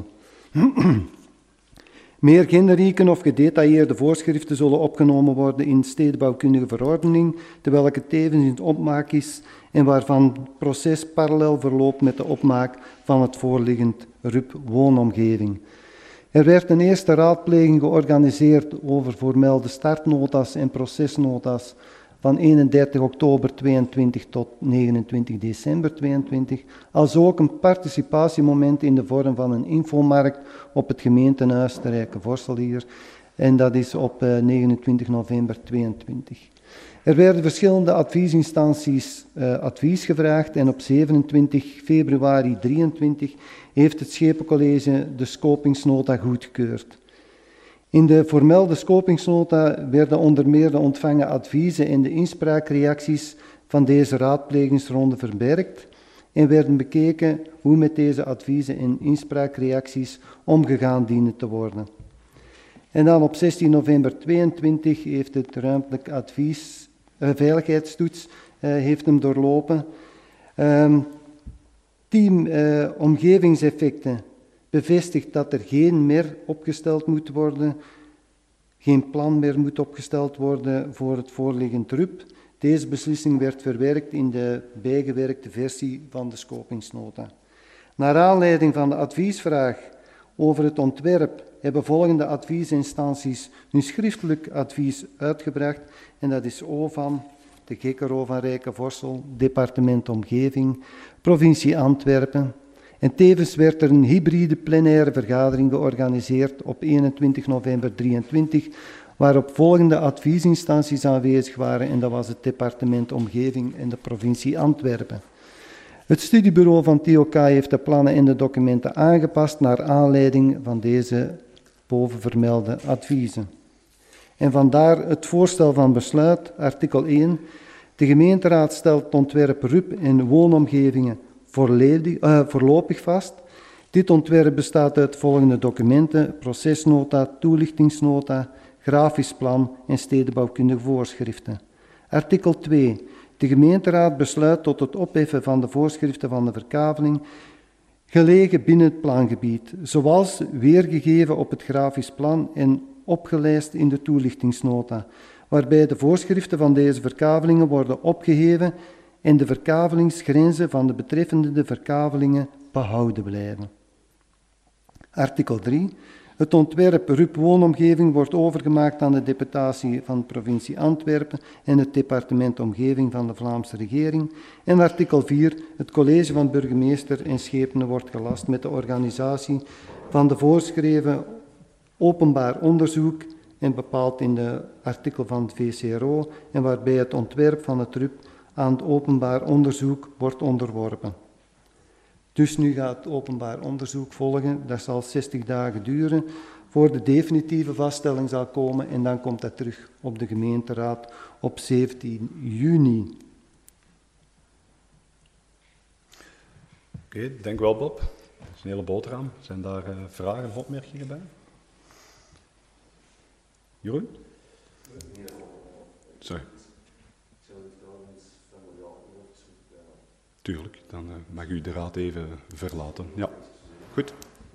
Meer generieke of gedetailleerde voorschriften zullen opgenomen worden in de stedenbouwkundige verordening, terwijl het tevens in het opmaak is en waarvan het proces parallel verloopt met de opmaak van het voorliggend RUP woonomgeving. Er werd een eerste raadpleging georganiseerd over voormelde startnota's en procesnota's van 31 oktober 22 tot 29 december 22, als ook een participatiemoment in de vorm van een infomarkt op het gemeentehuis te Rijkenvorsel hier. En dat is op 29 november 22. Er werden verschillende adviesinstanties advies gevraagd en op 27 februari 23 heeft het Schepencollege de scopingsnota goedgekeurd. In de voormelde scopingsnota werden onder meer de ontvangen adviezen en de inspraakreacties van deze raadplegingsronde verwerkt en werden bekeken hoe met deze adviezen en inspraakreacties omgegaan dienen te worden. En dan op 16 november 22 heeft het ruimtelijk advies, veiligheidstoets, heeft hem doorlopen. Team omgevingseffecten bevestigt dat er geen meer opgesteld moet worden, geen plan meer moet opgesteld worden voor het voorliggend RUP. Deze beslissing werd verwerkt in de bijgewerkte versie van de scopingsnota. Naar aanleiding van de adviesvraag over het ontwerp hebben volgende adviesinstanties hun schriftelijk advies uitgebracht en dat is OVAM, de GKRO van Rijkenvorsel, Departement Omgeving, Provincie Antwerpen. En tevens werd er een hybride plenaire vergadering georganiseerd op 21 november 23, waarop volgende adviesinstanties aanwezig waren en dat was het Departement Omgeving en de Provincie Antwerpen. Het studiebureau van TOK heeft de plannen en de documenten aangepast naar aanleiding van deze bovenvermelde adviezen. En vandaar het voorstel van besluit, artikel 1. De gemeenteraad stelt het ontwerp RUP en woonomgevingen voorlopig vast. Dit ontwerp bestaat uit volgende documenten: procesnota, toelichtingsnota, grafisch plan en stedenbouwkundige voorschriften. Artikel 2. De gemeenteraad besluit tot het opheffen van de voorschriften van de verkaveling gelegen binnen het plangebied, zoals weergegeven op het grafisch plan en opgelijst in de toelichtingsnota, waarbij de voorschriften van deze verkavelingen worden opgeheven en de verkavelingsgrenzen van de betreffende verkavelingen behouden blijven. Artikel 3. Het ontwerp RUP woonomgeving wordt overgemaakt aan de deputatie van de provincie Antwerpen en het departement Omgeving van de Vlaamse regering. En artikel 4. Het college van burgemeester en schepenen wordt gelast met de organisatie van de voorschreven openbaar onderzoek en bepaald in de artikel van het VCRO en waarbij het ontwerp van het RUP aan het openbaar onderzoek wordt onderworpen. Dus nu gaat het openbaar onderzoek volgen. Dat zal 60 dagen duren voor de definitieve vaststelling zal komen en dan komt dat terug op de gemeenteraad op 17 juni. Oké, dank wel Bob. Dat is een hele boterham. Zijn daar vragen of opmerkingen bij? Jeroen? Sorry. Tuurlijk, dan mag u de raad even verlaten. Ja, goed.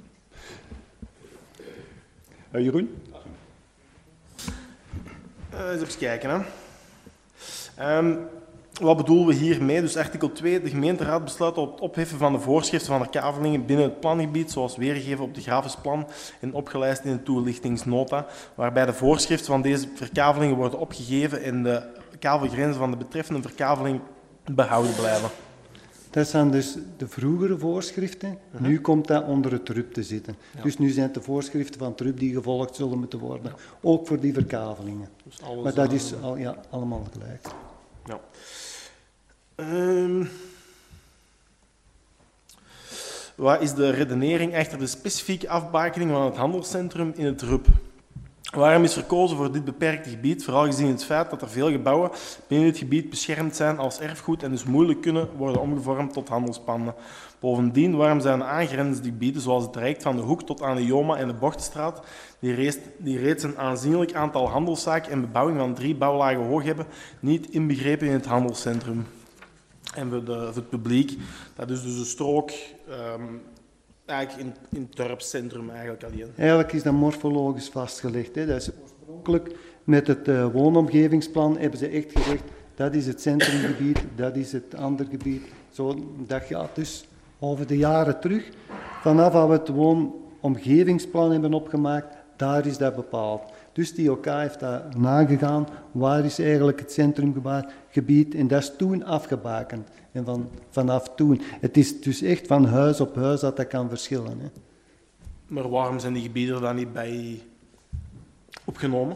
Jeroen? Eens even kijken. Hè. Wat bedoelen we hiermee? Dus artikel 2, de gemeenteraad besluit op het opheffen van de voorschriften van de kavelingen binnen het plangebied, zoals weergegeven op de grafisch plan en opgelijst in de toelichtingsnota, waarbij de voorschriften van deze verkavelingen worden opgegeven en de kavelgrenzen van de betreffende verkaveling behouden blijven. Dat zijn dus de vroegere voorschriften. Nu komt dat onder het RUP te zitten. Ja. Dus nu zijn het de voorschriften van het RUP die gevolgd zullen moeten worden. Ja. Ook voor die verkavelingen. Dus alles, maar dat is allemaal gelijk. Ja. Wat is de redenering achter de specifieke afbakening van het handelscentrum in het RUP? Waarom is verkozen voor dit beperkte gebied, vooral gezien het feit dat er veel gebouwen binnen dit gebied beschermd zijn als erfgoed en dus moeilijk kunnen worden omgevormd tot handelspanden? Bovendien, waarom zijn de aangrenzende gebieden, zoals het traject van de Hoek tot aan de Joma en de Bochtenstraat, die reeds een aanzienlijk aantal handelszaken en bebouwing van 3 bouwlagen hoog hebben, niet inbegrepen in het handelscentrum? En voor het publiek, dat is dus een strook eigenlijk in het dorpscentrum eigenlijk alleen. Eigenlijk is dat morfologisch vastgelegd. Hè. Dat is oorspronkelijk met het woonomgevingsplan hebben ze echt gezegd, dat is het centrumgebied, dat is het andere gebied. Zo, dat gaat dus over de jaren terug. Vanaf dat we het woonomgevingsplan hebben opgemaakt, daar is dat bepaald. Dus die OK heeft dat nagegaan, waar is eigenlijk het centrumgebied, en dat is toen afgebakend. En vanaf toen. Het is dus echt van huis op huis dat kan verschillen. Hè. Maar waarom zijn die gebieden er dan niet bij opgenomen?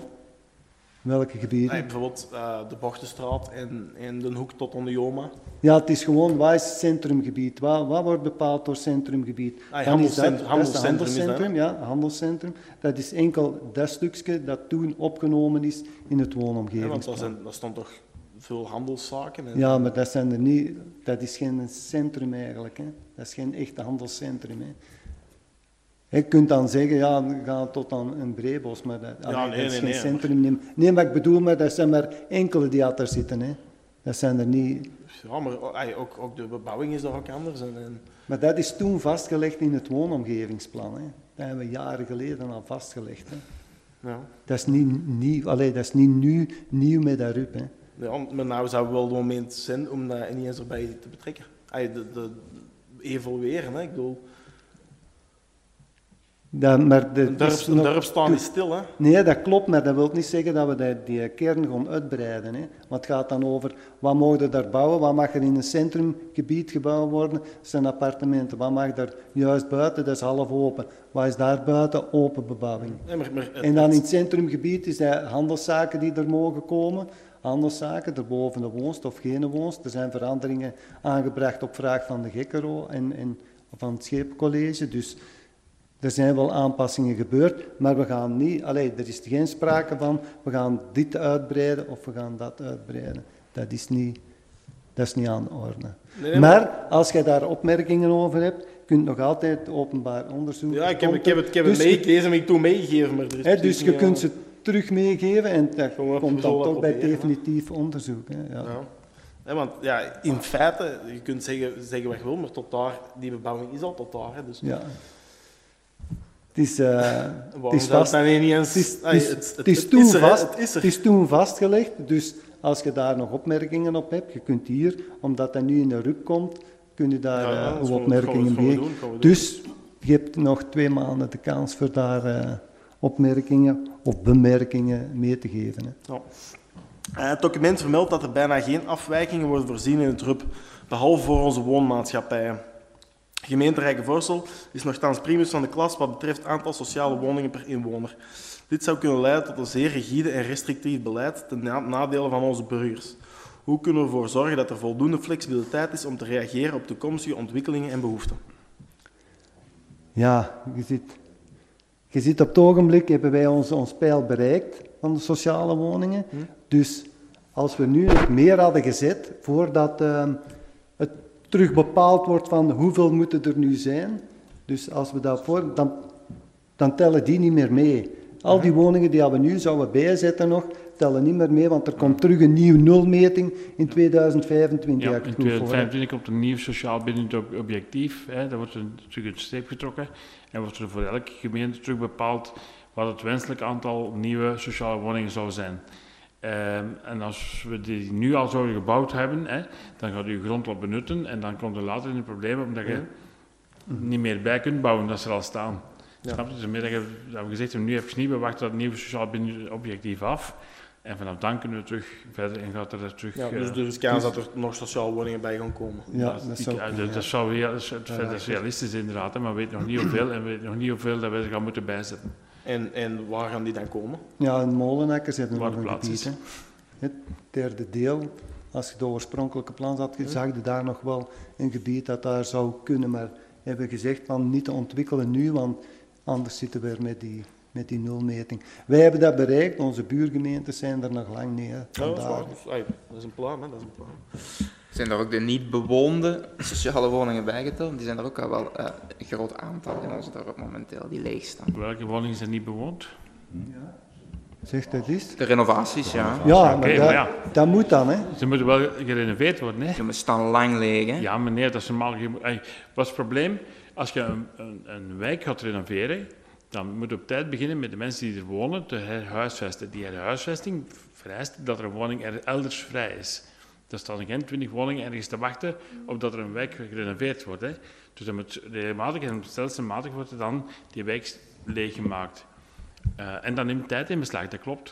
Welke gebieden? Bijvoorbeeld de Bochtenstraat en de Hoek tot aan de Joma. Ja, het is gewoon, wat is het centrumgebied? Wat wordt bepaald door centrumgebied? Handelscentrum, ja, handelscentrum. Dat is enkel dat stukje dat toen opgenomen is in het woonomgevingsplan. Ja, want daar stond toch veel handelszaken? En ja, maar dat zijn er niet, dat is geen centrum eigenlijk. Hè. Dat is geen echt handelscentrum. Hè. Je kunt dan zeggen, ja, we gaan tot aan een Breebos, maar dat is geen centrum. Nee, maar ik bedoel, maar dat zijn maar enkele die daar zitten. Hè. Dat zijn er niet... Ja, maar ook de bebouwing is daar ook anders. Maar dat is toen vastgelegd in het woonomgevingsplan. Hè. Dat hebben we jaren geleden al vastgelegd. Hè. Ja. Dat is niet nieuw, dat is niet nu nieuw met dat RUP. Hè. Ja, maar nou zou wel het moment zijn om dat niet eens erbij te betrekken. Evolueren, hè. Ik bedoel... Een dorp staan is stil, hè? Nee, dat klopt, maar dat wil niet zeggen dat we die kern gaan uitbreiden. Hè. Want het gaat dan over, wat mogen we daar bouwen, wat mag er in een centrumgebied gebouwd worden, dat zijn appartementen. Wat mag er juist buiten, dat is half open. Wat is daar buiten? Open bebouwing. Nee, en dan in het centrumgebied is dat handelszaken die er mogen komen. Handelszaken, erboven de woonst of geen woonst. Er zijn veranderingen aangebracht op vraag van de Gekkero en van het Scheepcollege, dus... Er zijn wel aanpassingen gebeurd, maar we gaan niet... er is geen sprake van, we gaan dit uitbreiden of we gaan dat uitbreiden. Dat is niet aan de orde. Nee, maar als je daar opmerkingen over hebt, kun je nog altijd openbaar onderzoek... Ja, ik heb het meegelezen, maar ik heb meegegeven. Maar er is dus je kunt ze terug meegeven en dat komt dan toch bij definitief onderzoek. Hè. Ja. Ja. Ja, want ja, in feite, je kunt zeggen wat je wil, maar tot daar, die bebouwing is al tot daar. Hè, dus. Ja. Het is toen vastgelegd, dus als je daar nog opmerkingen op hebt, je kunt hier, omdat dat nu in de RUP komt, kun je daar opmerkingen mee. Dus je hebt nog 2 maanden de kans voor daar opmerkingen of bemerkingen mee te geven. Hè. Ja. Het document vermeldt dat er bijna geen afwijkingen worden voorzien in het RUP, behalve voor onze woonmaatschappijen. Gemeente Rijkenvoorsel is nogthans primus van de klas wat betreft aantal sociale woningen per inwoner. Dit zou kunnen leiden tot een zeer rigide en restrictief beleid ten nadele van onze burgers. Hoe kunnen we ervoor zorgen dat er voldoende flexibiliteit is om te reageren op toekomstige ontwikkelingen en behoeften? Ja, je ziet op het ogenblik hebben wij ons pijl bereikt van de sociale woningen. Dus als we nu nog meer hadden gezet voordat het terug bepaald wordt van hoeveel moeten er nu zijn. Dus als we daarvoor, dan tellen die niet meer mee. Al die woningen die we nu zouden bijzetten nog, tellen niet meer mee, want er komt terug een nieuwe nulmeting in 2025. Ja, in 2025 komt een nieuw sociaal bindend objectief. Hè. Daar wordt er terug een streep getrokken en wordt er voor elke gemeente terug bepaald wat het wenselijk aantal nieuwe sociale woningen zou zijn. En als we die nu al zouden gebouwd hebben, dan gaat je grond wat benutten en dan komt er later in een probleem omdat je niet meer bij kunt bouwen dat ze er al staan. Ja. Snap je? Dus dat we gezegd hebben, nu even niet, we wachten dat nieuwe sociaal objectief af. En vanaf dan kunnen we terug verder en gaat er terug... Ja, dus er is kans dat er nog sociale woningen bij gaan komen. Ja, dat is realistisch inderdaad, maar we weten nog niet hoeveel en we weten nog niet hoeveel dat we er gaan moeten bijzetten. En waar gaan die dan komen? Ja, in Molenakker hebben we nog een plaats gebied. Hè. Het derde deel, als je de oorspronkelijke plan had, zag je daar nog wel een gebied dat daar zou kunnen, maar hebben gezegd van niet te ontwikkelen nu, want anders zitten we weer met die nulmeting. Wij hebben dat bereikt, onze buurgemeentes zijn er nog lang niet. Dat is een plan, hè. Dat is een plan. Zijn er ook de niet bewoonde sociale woningen bijgeteld? Die zijn er ook al wel een groot aantal in onze dorp momenteel, die leeg staan. Welke woningen zijn niet bewoond? Ja. Zegt dat eens? De renovaties, ja. Ja, maar dat moet dan, hè. Ze moeten wel gerenoveerd worden, hè. Ze staan lang leeg, hè. Ja, meneer, dat is normaal. Wat is het probleem? Als je een wijk gaat renoveren, dan moet je op tijd beginnen met de mensen die er wonen te herhuisvesten. Die herhuisvesting vereist dat er een woning elders vrij is. Er staan geen 20 woningen ergens te wachten op dat er een wijk gerenoveerd wordt. Hè. Dus dat moet regelmatig en stelselmatig wordt dan die wijk leeggemaakt. En dat neemt tijd in beslag, dat klopt.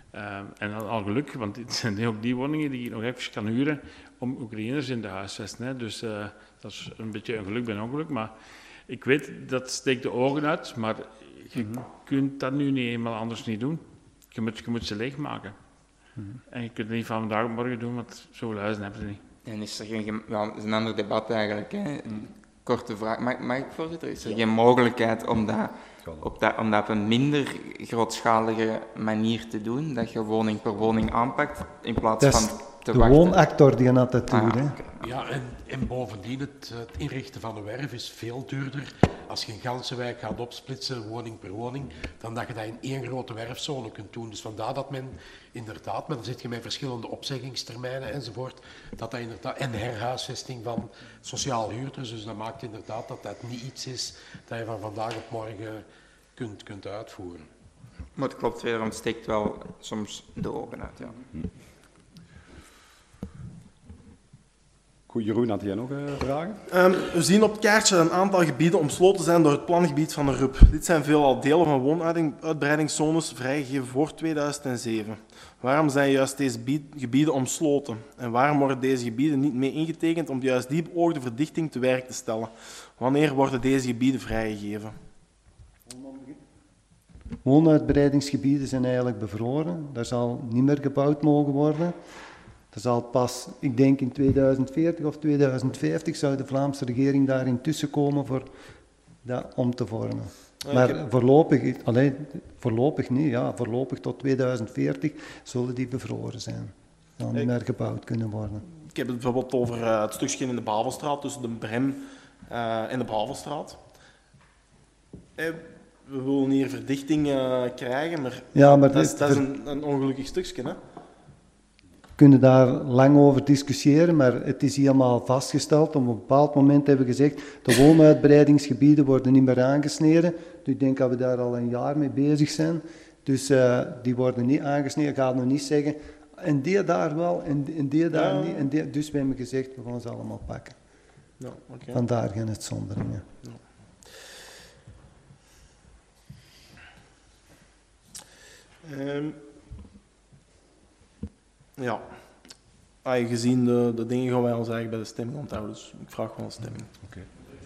En dan al geluk, want het zijn ook die woningen die je nog even kan huren om Oekraïners in te huisvesten. Hè. Dus dat is een beetje een geluk bij ongeluk. Maar ik weet, dat steekt de ogen uit, maar je kunt dat nu niet eenmaal anders niet doen. Je moet ze leegmaken. En je kunt het niet van vandaag op morgen doen, want zoveel huizen hebben ze niet. En is er dat is een ander debat eigenlijk. Hè? Een korte vraag. Mag ik, voorzitter? Is er geen mogelijkheid om dat op een minder grootschalige manier te doen? Dat je woning per woning aanpakt, in plaats van te wachten? De woonactor die gaat dat doen. Hè? Ja, en bovendien, het inrichten van een werf is veel duurder als je een ganse wijk gaat opsplitsen, woning per woning, dan dat je dat in één grote werfzone kunt doen. Dus vandaar dat men inderdaad, maar dan zit je met verschillende opzeggingstermijnen enzovoort, dat inderdaad, en herhuisvesting van sociaal huurders, dus dat maakt inderdaad dat dat niet iets is dat je van vandaag op morgen kunt uitvoeren. Maar het klopt, wederom steekt wel soms de ogen uit, ja. Goed, Jeroen, had jij nog vragen? We zien op het kaartje dat een aantal gebieden omsloten zijn door het plangebied van de RUP. Dit zijn veelal delen van woonuitbreidingszones vrijgegeven voor 2007. Waarom zijn juist deze gebieden omsloten? En waarom worden deze gebieden niet mee ingetekend om juist die beoogde verdichting te werk te stellen? Wanneer worden deze gebieden vrijgegeven? Woonuitbreidingsgebieden zijn eigenlijk bevroren. Daar zal niet meer gebouwd mogen worden. Er zal pas, ik denk in 2040 of 2050, zou de Vlaamse regering daarin tussenkomen voor dat om te vormen. Maar voorlopig niet, ja. Voorlopig tot 2040 zullen die bevroren zijn. Dan niet meer gebouwd kunnen worden. Ik heb het bijvoorbeeld over het stukje in de Bavelstraat, tussen de Brem en de Bavelstraat. We willen hier verdichting krijgen, maar, ja, maar dat is een ongelukkig stukje, hè? We kunnen daar lang over discussiëren, maar het is helemaal vastgesteld. Op een bepaald moment hebben we gezegd, de woonuitbreidingsgebieden worden niet meer aangesneden. Dus ik denk dat we daar al een jaar mee bezig zijn. Dus die worden niet aangesneden. Ik ga nog niet zeggen, en die daar wel, en die daar niet. En die, dus we hebben gezegd, we gaan ze allemaal pakken. Ja, okay. Vandaar geen uitzonderingen. Ja. Ja, gezien de dingen gaan wij ons eigenlijk bij de stemming onthouden, dus ik vraag gewoon stemming. Oké.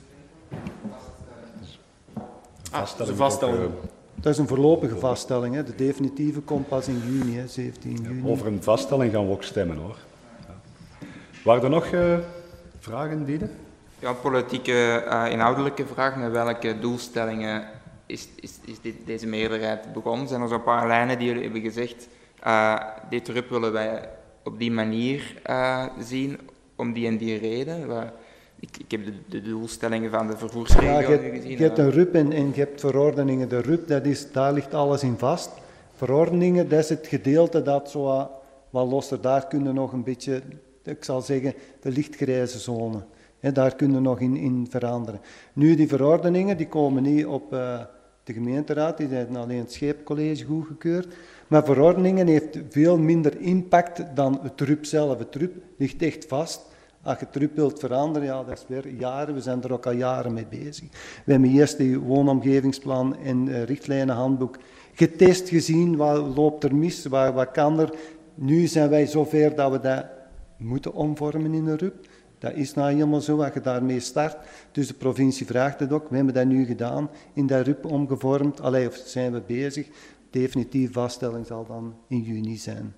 De vaststelling. Dat is een voorlopige vaststelling, hè. De definitieve komt pas in juni, hè, 17 juni. Over een vaststelling gaan we ook stemmen, hoor. Ja. Waren er nog vragen, Diede? Ja, politieke, inhoudelijke vraag. Met welke doelstellingen is deze meerderheid begonnen? Zijn er zo'n paar lijnen die jullie hebben gezegd, dit RUP willen wij op die manier zien, om die en die reden? Ik heb de doelstellingen van de vervoersregio gezien. Je hebt een RUP en je hebt verordeningen. De RUP, daar ligt alles in vast. Verordeningen, dat is het gedeelte dat zo wat losser. Daar kunnen nog een beetje, ik zal zeggen, de lichtgrijze zone. Daar kunnen we nog in veranderen. Nu, die verordeningen, die komen niet de gemeenteraad, die heeft alleen het scheepcollege goedgekeurd. Maar verordeningen heeft veel minder impact dan het RUP zelf. Het RUP ligt echt vast. Als je het RUP wilt veranderen, ja, dat is weer jaren. We zijn er ook al jaren mee bezig. We hebben eerst die woonomgevingsplan en richtlijnenhandboek getest, gezien, wat loopt er mis, wat kan er. Nu zijn wij zover dat we dat moeten omvormen in een RUP. Dat is nou helemaal zo, als je daarmee start. Dus de provincie vraagt het ook. We hebben dat nu gedaan, in dat RUP omgevormd. Allee, of zijn we bezig. Definitief vaststelling zal dan in juni zijn.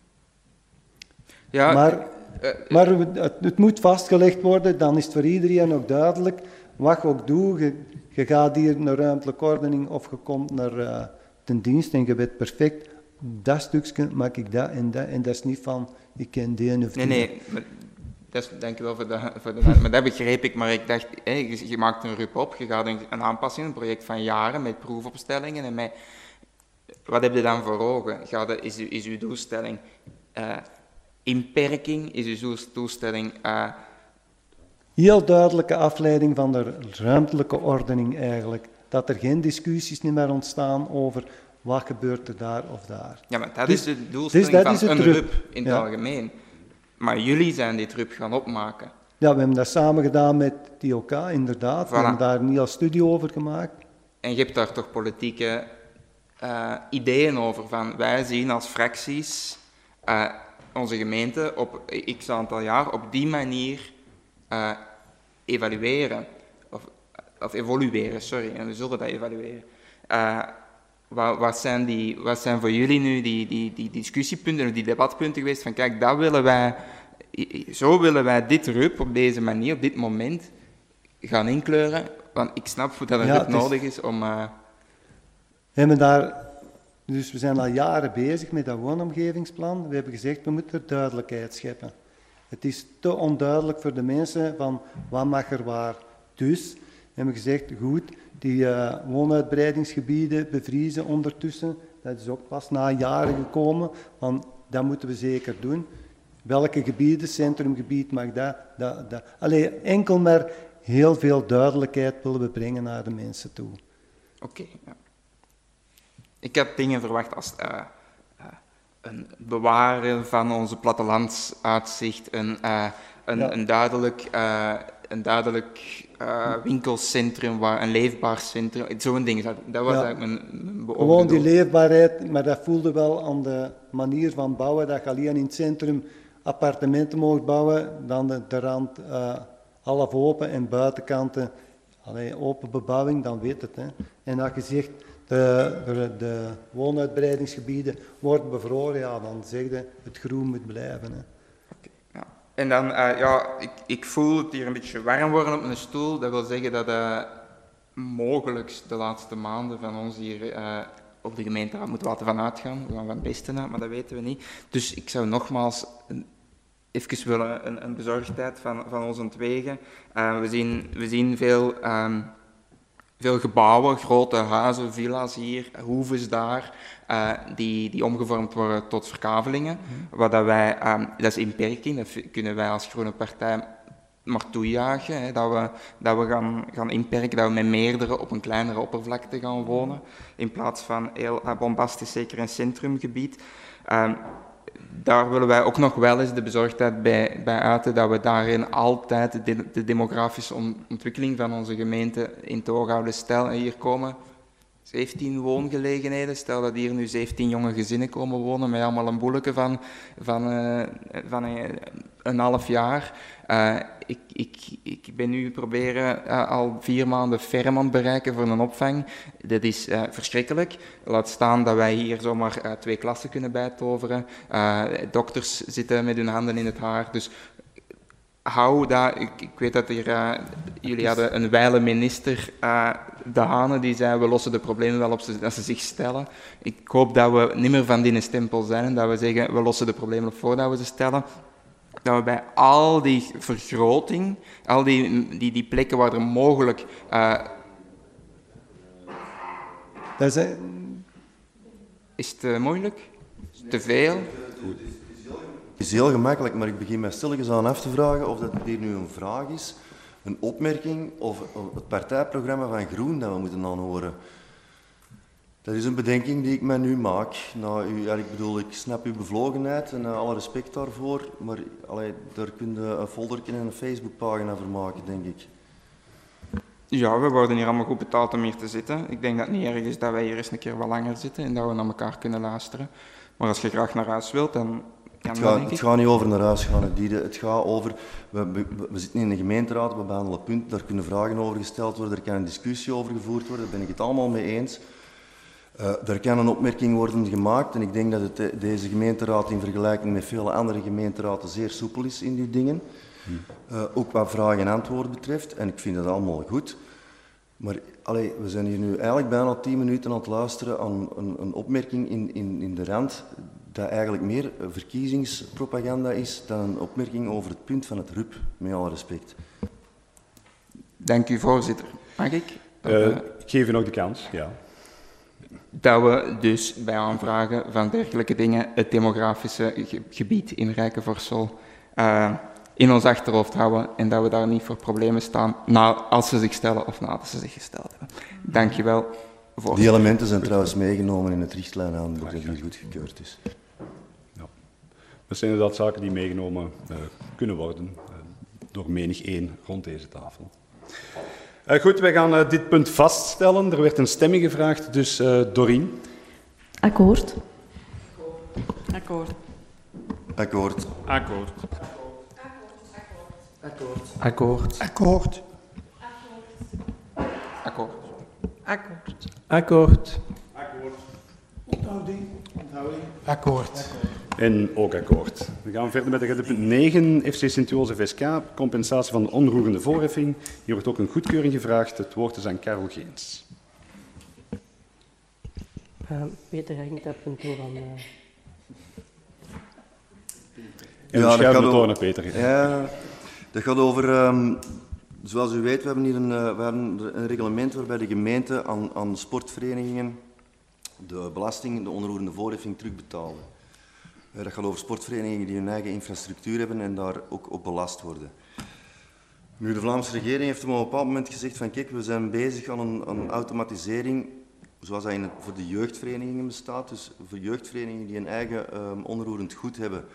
Ja, maar het moet vastgelegd worden, dan is het voor iedereen ook duidelijk. Wat je ook doet, je gaat hier naar ruimtelijke ordening of je komt naar ten dienst en je weet perfect, dat stukje maak ik dat en dat. En dat is niet van, ik ken die of die. Nee, dat is denk ik wel voor de maar dat begreep ik. Maar ik dacht, je maakt een RUP op, je gaat een aanpassing, een project van jaren met proefopstellingen en met... Wat heb je dan voor ogen? Is uw doelstelling inperking? Is uw doelstelling... Heel duidelijke afleiding van de ruimtelijke ordening eigenlijk. Dat er geen discussies meer ontstaan over wat gebeurt er daar of daar. Ja, maar dat is de doelstelling van een RUP in het algemeen. Maar jullie zijn dit RUP gaan opmaken. Ja, we hebben dat samen gedaan met TOK, inderdaad. Voilà. We hebben daar een heel studie over gemaakt. En je hebt daar toch politieke ideeën over van, wij zien als fracties onze gemeente op x aantal jaar op die manier evalueren. Of evolueren, sorry, en we zullen dat evalueren. Wat zijn voor jullie nu die discussiepunten of die debatpunten geweest van kijk, zo willen wij dit RUP op deze manier, op dit moment gaan inkleuren, want ik snap dat een RUP nodig is om... Dus we zijn al jaren bezig met dat woonomgevingsplan. We hebben gezegd, we moeten er duidelijkheid scheppen. Het is te onduidelijk voor de mensen van wat mag er waar. Dus we hebben gezegd, goed, die woonuitbreidingsgebieden bevriezen ondertussen. Dat is ook pas na jaren gekomen, want dat moeten we zeker doen. Welke gebieden, centrumgebied mag dat. Allee, enkel maar heel veel duidelijkheid willen we brengen naar de mensen toe. Oké, ja. Ik had dingen verwacht als een bewaren van onze plattelandsuitzicht, een duidelijk winkelcentrum, een leefbaar centrum, zo'n ding. Dat was eigenlijk mijn beoogde gewoon die leefbaarheid, maar dat voelde wel aan de manier van bouwen, dat je alleen in het centrum appartementen mocht bouwen, dan de rand half open en buitenkanten open bebouwing, dan weet het. Hè. En als je zegt, de woonuitbreidingsgebieden worden bevroren, ja, dan zeg je, het groen moet blijven. Hè. Okay, ja. En dan, ik voel het hier een beetje warm worden op mijn stoel. Dat wil zeggen dat mogelijk de laatste maanden van ons hier op de gemeenteraad moeten laten vanuitgaan. We gaan van het beste uit, maar dat weten we niet. Dus ik zou nogmaals even willen een bezorgdheid van ons ontwegen. We zien veel gebouwen, grote huizen, villa's hier, hoeves daar, die omgevormd worden tot verkavelingen. Wat dat wij, dat is inperking, dat kunnen wij als Groene Partij maar toejagen, hè, dat we gaan inperken, dat we met meerdere op een kleinere oppervlakte gaan wonen, in plaats van heel bombastisch, zeker in centrumgebied. Daar willen wij ook nog wel eens de bezorgdheid bij uiten dat we daarin altijd de demografische ontwikkeling van onze gemeente in het oog houden. Stel, hier komen 17 woongelegenheden, stel dat hier nu 17 jonge gezinnen komen wonen met allemaal een boeleke van een half jaar. Ik ben nu proberen al 4 maanden ferm aan het bereiken voor een opvang. Dat is verschrikkelijk. Laat staan dat wij hier zomaar 2 klassen kunnen bijtoveren. Dokters zitten met hun handen in het haar. Dus hou dat. Ik weet dat hier, jullie hadden een wijle minister, De Hane, die zei we lossen de problemen wel op als ze zich stellen. Ik hoop dat we niet meer van die stempel zijn en dat we zeggen we lossen de problemen op voordat we ze stellen. Dat we bij al die vergroting, al die plekken waar er mogelijk... Is het moeilijk? Te veel? Het is heel gemakkelijk, maar ik begin mij stilletjes aan af te vragen of dat hier nu een vraag is, een opmerking of het partijprogramma van Groen dat we moeten aanhoren. Dat is een bedenking die ik mij nu maak. Ik snap uw bevlogenheid en alle respect daarvoor, maar daar kun je een foldertje en een Facebookpagina voor maken, denk ik. Ja, we worden hier allemaal goed betaald om hier te zitten. Ik denk dat het niet erg is dat wij hier eens een keer wat langer zitten en dat we naar elkaar kunnen luisteren. Maar als je graag naar huis wilt, dan kan dat, denk ik. Het gaat niet over naar huis gaan, het gaat over... We zitten in een gemeenteraad, we behandelen punten, daar kunnen vragen over gesteld worden, er kan een discussie over gevoerd worden, daar ben ik het allemaal mee eens. Er kan een opmerking worden gemaakt en ik denk dat deze gemeenteraad in vergelijking met vele andere gemeenteraden zeer soepel is in die dingen. Ook wat vraag en antwoord betreft en ik vind dat allemaal goed. Maar we zijn hier nu eigenlijk bijna 10 minuten aan het luisteren aan een opmerking in de rand dat eigenlijk meer verkiezingspropaganda is dan een opmerking over het punt van het RUP, met alle respect. Dank u, voorzitter. Mag ik? Ik geef u nog de kans, ja. Dat we dus bij aanvragen van dergelijke dingen het demografische gebied in Rijkenvorsel in ons achterhoofd houden en dat we daar niet voor problemen staan als ze zich stellen of nadat ze zich gesteld hebben. Dank je wel. Die elementen zijn trouwens meegenomen in het richtlijnhandboek dat hier goedgekeurd is. Ja. Dat zijn inderdaad zaken die meegenomen kunnen worden door menig één rond deze tafel. Goed, wij gaan dit punt vaststellen. Er werd een stemming gevraagd, dus Dorien. Akkoord. Akkoord. Akkoord. Akkoord. Akkoord. Akkoord. Akkoord. Akkoord. Akkoord. Akkoord. Onthouding. Akkoord. En ook akkoord. We gaan verder met agenda punt 9, FC Sint-Joseph SK, compensatie van de onroerende voorheffing. Hier wordt ook een goedkeuring gevraagd. Het woord is aan Karel Geens. Peter, eigenlijk dat punt door aan... En we schuiven het door naar Peter. Ja, dat gaat over... zoals u weet, we hebben hier een reglement waarbij de gemeente aan sportverenigingen de belasting, de onroerende voorheffing, terugbetalen. Dat gaat over sportverenigingen die hun eigen infrastructuur hebben en daar ook op belast worden. Nu, de Vlaamse regering heeft op een bepaald moment gezegd van kijk, we zijn bezig aan een automatisering zoals dat voor de jeugdverenigingen bestaat. Dus voor jeugdverenigingen die een eigen onroerend goed hebben.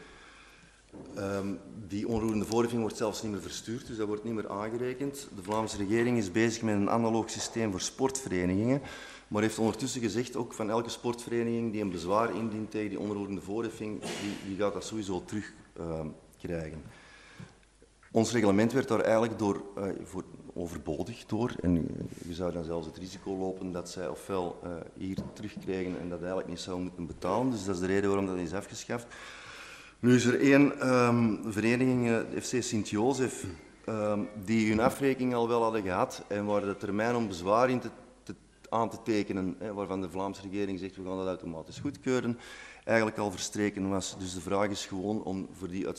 Die onroerende voorheffing wordt zelfs niet meer verstuurd, dus dat wordt niet meer aangerekend. De Vlaamse regering is bezig met een analoog systeem voor sportverenigingen, maar heeft ondertussen gezegd ook van elke sportvereniging die een bezwaar indient tegen die onroerende voorheffing, die gaat dat sowieso terugkrijgen. Ons reglement werd daar eigenlijk overbodig door en je zou dan zelfs het risico lopen dat zij ofwel hier terugkrijgen en dat eigenlijk niet zou moeten betalen, dus dat is de reden waarom dat is afgeschaft. Nu is er één vereniging, FC Sint-Joseph, die hun afrekening al wel hadden gehad en waar de termijn om bezwaar in aan te tekenen, waarvan de Vlaamse regering zegt we gaan dat automatisch goedkeuren, eigenlijk al verstreken was. Dus de vraag is gewoon om voor die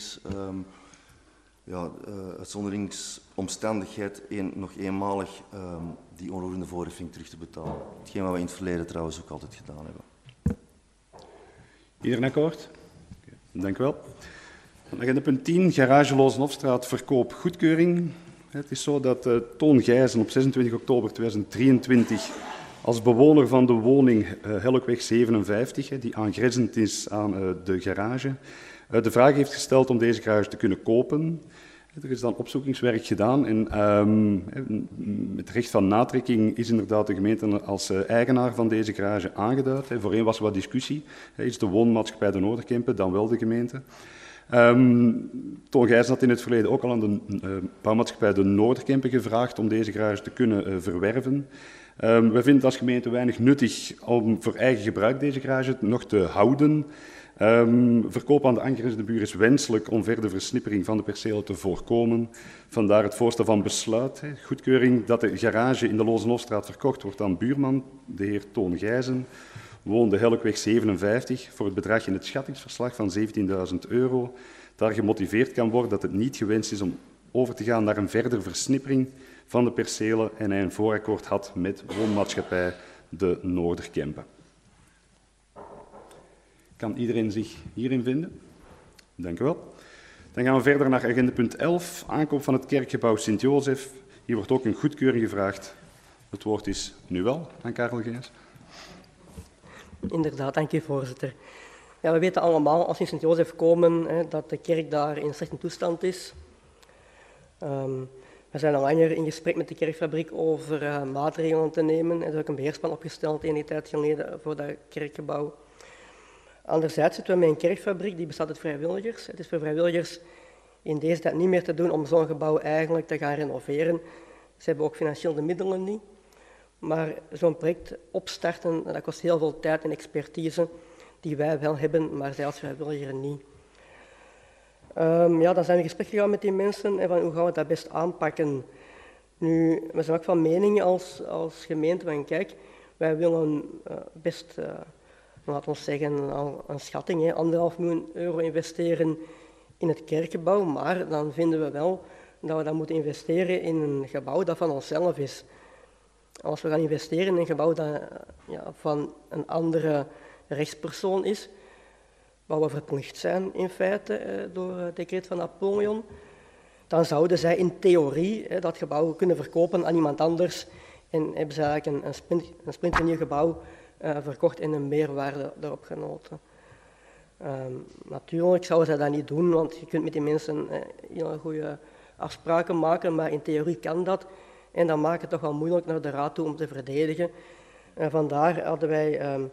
uitzonderingsomstandigheid nog eenmalig die onroerende voorheffing terug te betalen. Hetgeen wat we in het verleden trouwens ook altijd gedaan hebben. Iedereen akkoord? Dank u wel. Agenda punt 10, garage Lozenhofstraat, verkoop, goedkeuring. Het is zo dat Toon Gijzen op 26 oktober 2023 als bewoner van de woning Helkweg 57, die aangrenzend is aan de garage, de vraag heeft gesteld om deze garage te kunnen kopen. Er is dan opzoekingswerk gedaan en met recht van natrekking is inderdaad de gemeente als eigenaar van deze garage aangeduid. Voorheen was er wat discussie. Is de woonmaatschappij de Noorderkempen dan wel de gemeente? Toon Gijzen had in het verleden ook al aan de bouwmaatschappij de Noorderkempen gevraagd om deze garage te kunnen verwerven. Wij vinden het als gemeente weinig nuttig om voor eigen gebruik deze garage nog te houden. Verkoop aan de aangrenzende buur is wenselijk om verder versnippering van de percelen te voorkomen. Vandaar het voorstel van besluit, goedkeuring dat de garage in de Lozenhofstraat verkocht wordt aan buurman, de heer Toon Gijzen, woonde Helkweg 57, voor het bedrag in het schattingsverslag van €17.000. Daar gemotiveerd kan worden dat het niet gewenst is om over te gaan naar een verdere versnippering van de percelen en hij een voorakkoord had met woonmaatschappij de Noorderkempen. Kan iedereen zich hierin vinden? Dank u wel. Dan gaan we verder naar agenda punt 11, aankoop van het kerkgebouw Sint-Joseph. Hier wordt ook een goedkeuring gevraagd. Het woord is nu wel aan Karel Geens. Inderdaad, dank u voorzitter. Ja, we weten allemaal als we in Sint-Jozef komen dat de kerk daar in slechte toestand is. We zijn al langer in gesprek met de kerkfabriek over maatregelen te nemen. Er is ook een beheersplan opgesteld enige tijd geleden voor dat kerkgebouw. Anderzijds zitten we met een kerkfabriek die bestaat uit vrijwilligers. Het is voor vrijwilligers in deze tijd niet meer te doen om zo'n gebouw eigenlijk te gaan renoveren. Ze hebben ook financieel de middelen niet. Maar zo'n project opstarten, dat kost heel veel tijd en expertise die wij wel hebben, maar zij als vrijwilliger niet. Dan zijn we in gesprek gegaan met die mensen en van hoe gaan we dat best aanpakken. Nu, we zijn ook van mening als gemeente van kijk, wij willen best, laten we zeggen, een schatting, €1,5 miljoen investeren in het kerkgebouw, maar dan vinden we wel dat we dat moeten investeren in een gebouw dat van onszelf is. Als we gaan investeren in een gebouw dat van een andere rechtspersoon is, waar we verplicht zijn in feite door het decreet van Napoleon, dan zouden zij in theorie dat gebouw kunnen verkopen aan iemand anders en hebben ze eigenlijk een splinternieuw gebouw verkocht en een meerwaarde erop genoten. Natuurlijk zouden zij dat niet doen, want je kunt met die mensen heel goede afspraken maken, maar in theorie kan dat. En dat maakt het toch wel moeilijk naar de raad toe om te verdedigen. Vandaar hadden wij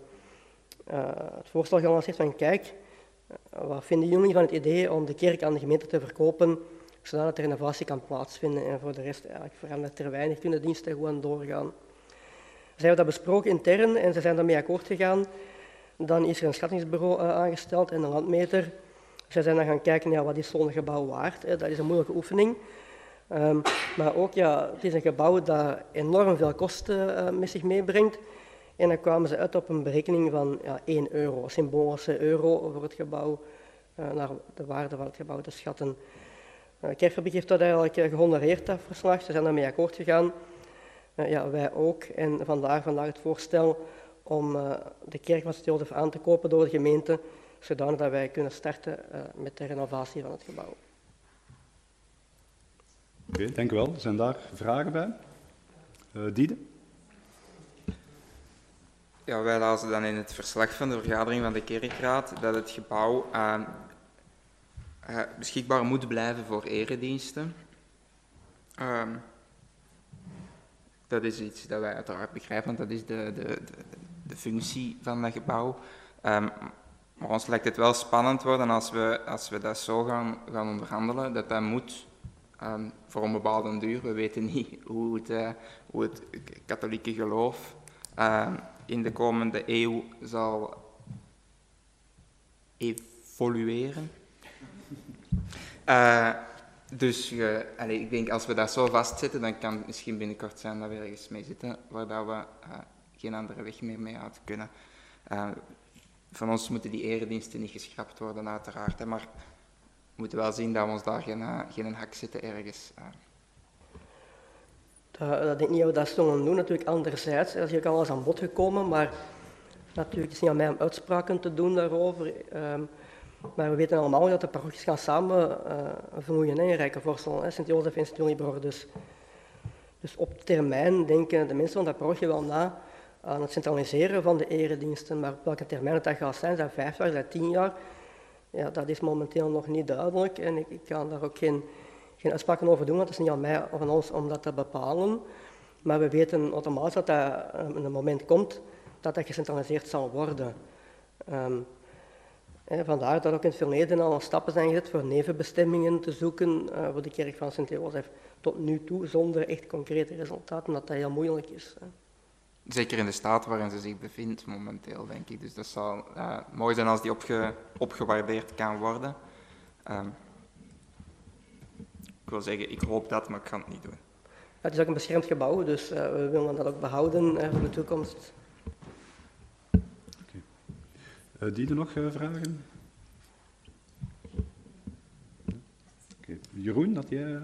het voorstel gelanceerd van kijk, wat vinden jullie van het idee om de kerk aan de gemeente te verkopen, zodat de renovatie kan plaatsvinden en voor de rest eigenlijk verandert er weinig, kunnen de diensten gewoon doorgaan. Ze hebben dat besproken intern en ze zijn daarmee akkoord gegaan. Dan is er een schattingsbureau aangesteld en een landmeter. Ze zijn dan gaan kijken, wat is zo'n gebouw waard? Dat is een moeilijke oefening. Maar ook, het is een gebouw dat enorm veel kosten met zich meebrengt. En dan kwamen ze uit op een berekening van €1, symbolische euro voor het gebouw, naar de waarde van het gebouw te schatten. De kerkfabriek heeft dat eigenlijk gehonoreerd, dat verslag. Ze zijn daarmee akkoord gegaan. Wij ook. En vandaag het voorstel om de kerk van Sint-Jozef aan te kopen door de gemeente, zodanig dat wij kunnen starten met de renovatie van het gebouw. Oké, dank u wel. Zijn daar vragen bij? Diede? Ja, wij lazen dan in het verslag van de vergadering van de kerkraad dat het gebouw beschikbaar moet blijven voor erediensten. Dat is iets dat wij uiteraard begrijpen, want dat is de functie van dat gebouw. Maar ons lijkt het wel spannend worden als we dat zo gaan onderhandelen, dat moet voor een bepaalde duur. We weten niet hoe het katholieke geloof in de komende eeuw zal evolueren. Dus ik denk als we dat zo vastzetten, dan kan het misschien binnenkort zijn dat we ergens mee zitten waar we geen andere weg meer mee uit kunnen. Van ons moeten die erediensten niet geschrapt worden, uiteraard. Maar we moeten wel zien dat we ons daar geen hak zetten ergens. Dat denk ik niet dat we dat zullen doen. Natuurlijk anderzijds, er is hier alles aan bod gekomen, maar natuurlijk is het niet aan mij om uitspraken te doen daarover. Maar we weten allemaal dat de parochies gaan samen vermoeien in Rijkenvorsel, Sint-Jozef en Sint-Juliebrug. Dus op termijn denken de mensen van dat parochie wel na aan het centraliseren van de erediensten. Maar op welke termijn dat gaat zijn, zijn 5 jaar, zijn 10 jaar, dat is momenteel nog niet duidelijk. En ik kan daar ook geen uitspraken over doen, want het is niet aan mij of aan ons om dat te bepalen. Maar we weten automatisch dat een moment komt dat dat gecentraliseerd zal worden. Vandaar dat ook in het verleden al stappen zijn gezet voor nevenbestemmingen te zoeken voor de kerk van Sint-Jozef. Tot nu toe zonder echt concrete resultaten, dat heel moeilijk is. Zeker in de staat waarin ze zich bevindt momenteel, denk ik. Dus dat zal mooi zijn als die opgewaardeerd kan worden. Ik wil zeggen, ik hoop dat, maar ik kan het niet doen. Het is ook een beschermd gebouw, dus we willen dat ook behouden voor de toekomst. Die er nog vragen? Jeroen, dat jij...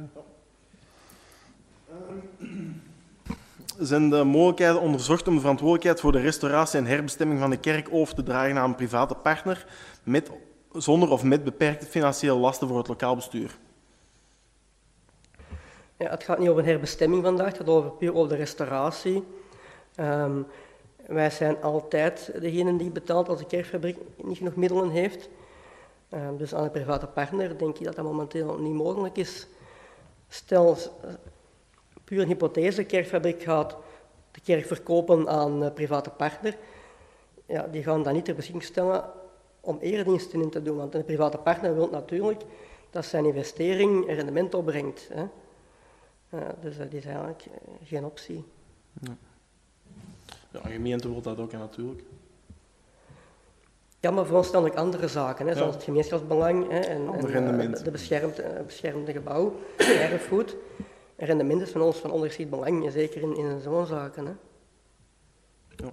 Zijn de mogelijkheden onderzocht om de verantwoordelijkheid voor de restauratie en herbestemming van de kerk over te dragen aan een private partner, zonder of met beperkte financiële lasten voor het lokaal bestuur? Ja, het gaat niet over een herbestemming vandaag, het gaat puur over de restauratie. Wij zijn altijd degene die betaalt als de kerkfabriek niet genoeg middelen heeft. Dus aan een private partner denk ik dat dat momenteel niet mogelijk is. Stel, puur een hypothese, de kerkfabriek gaat de kerk verkopen aan een private partner. Ja, die gaan dat niet ter beschikking stellen om erediensten in te doen. Want een private partner wil natuurlijk dat zijn investering een rendement opbrengt. Hè. Dus dat is eigenlijk geen optie. Ja. Ja, de gemeente wil dat ook natuurlijk. Ja, maar voor ons staan ook andere zaken, hè, zoals het gemeenschapsbelang hè, en de beschermde gebouw, erfgoed. En rendement is van ons van ondergeschikt belang, zeker in zo'n zaken. Hè. Ja.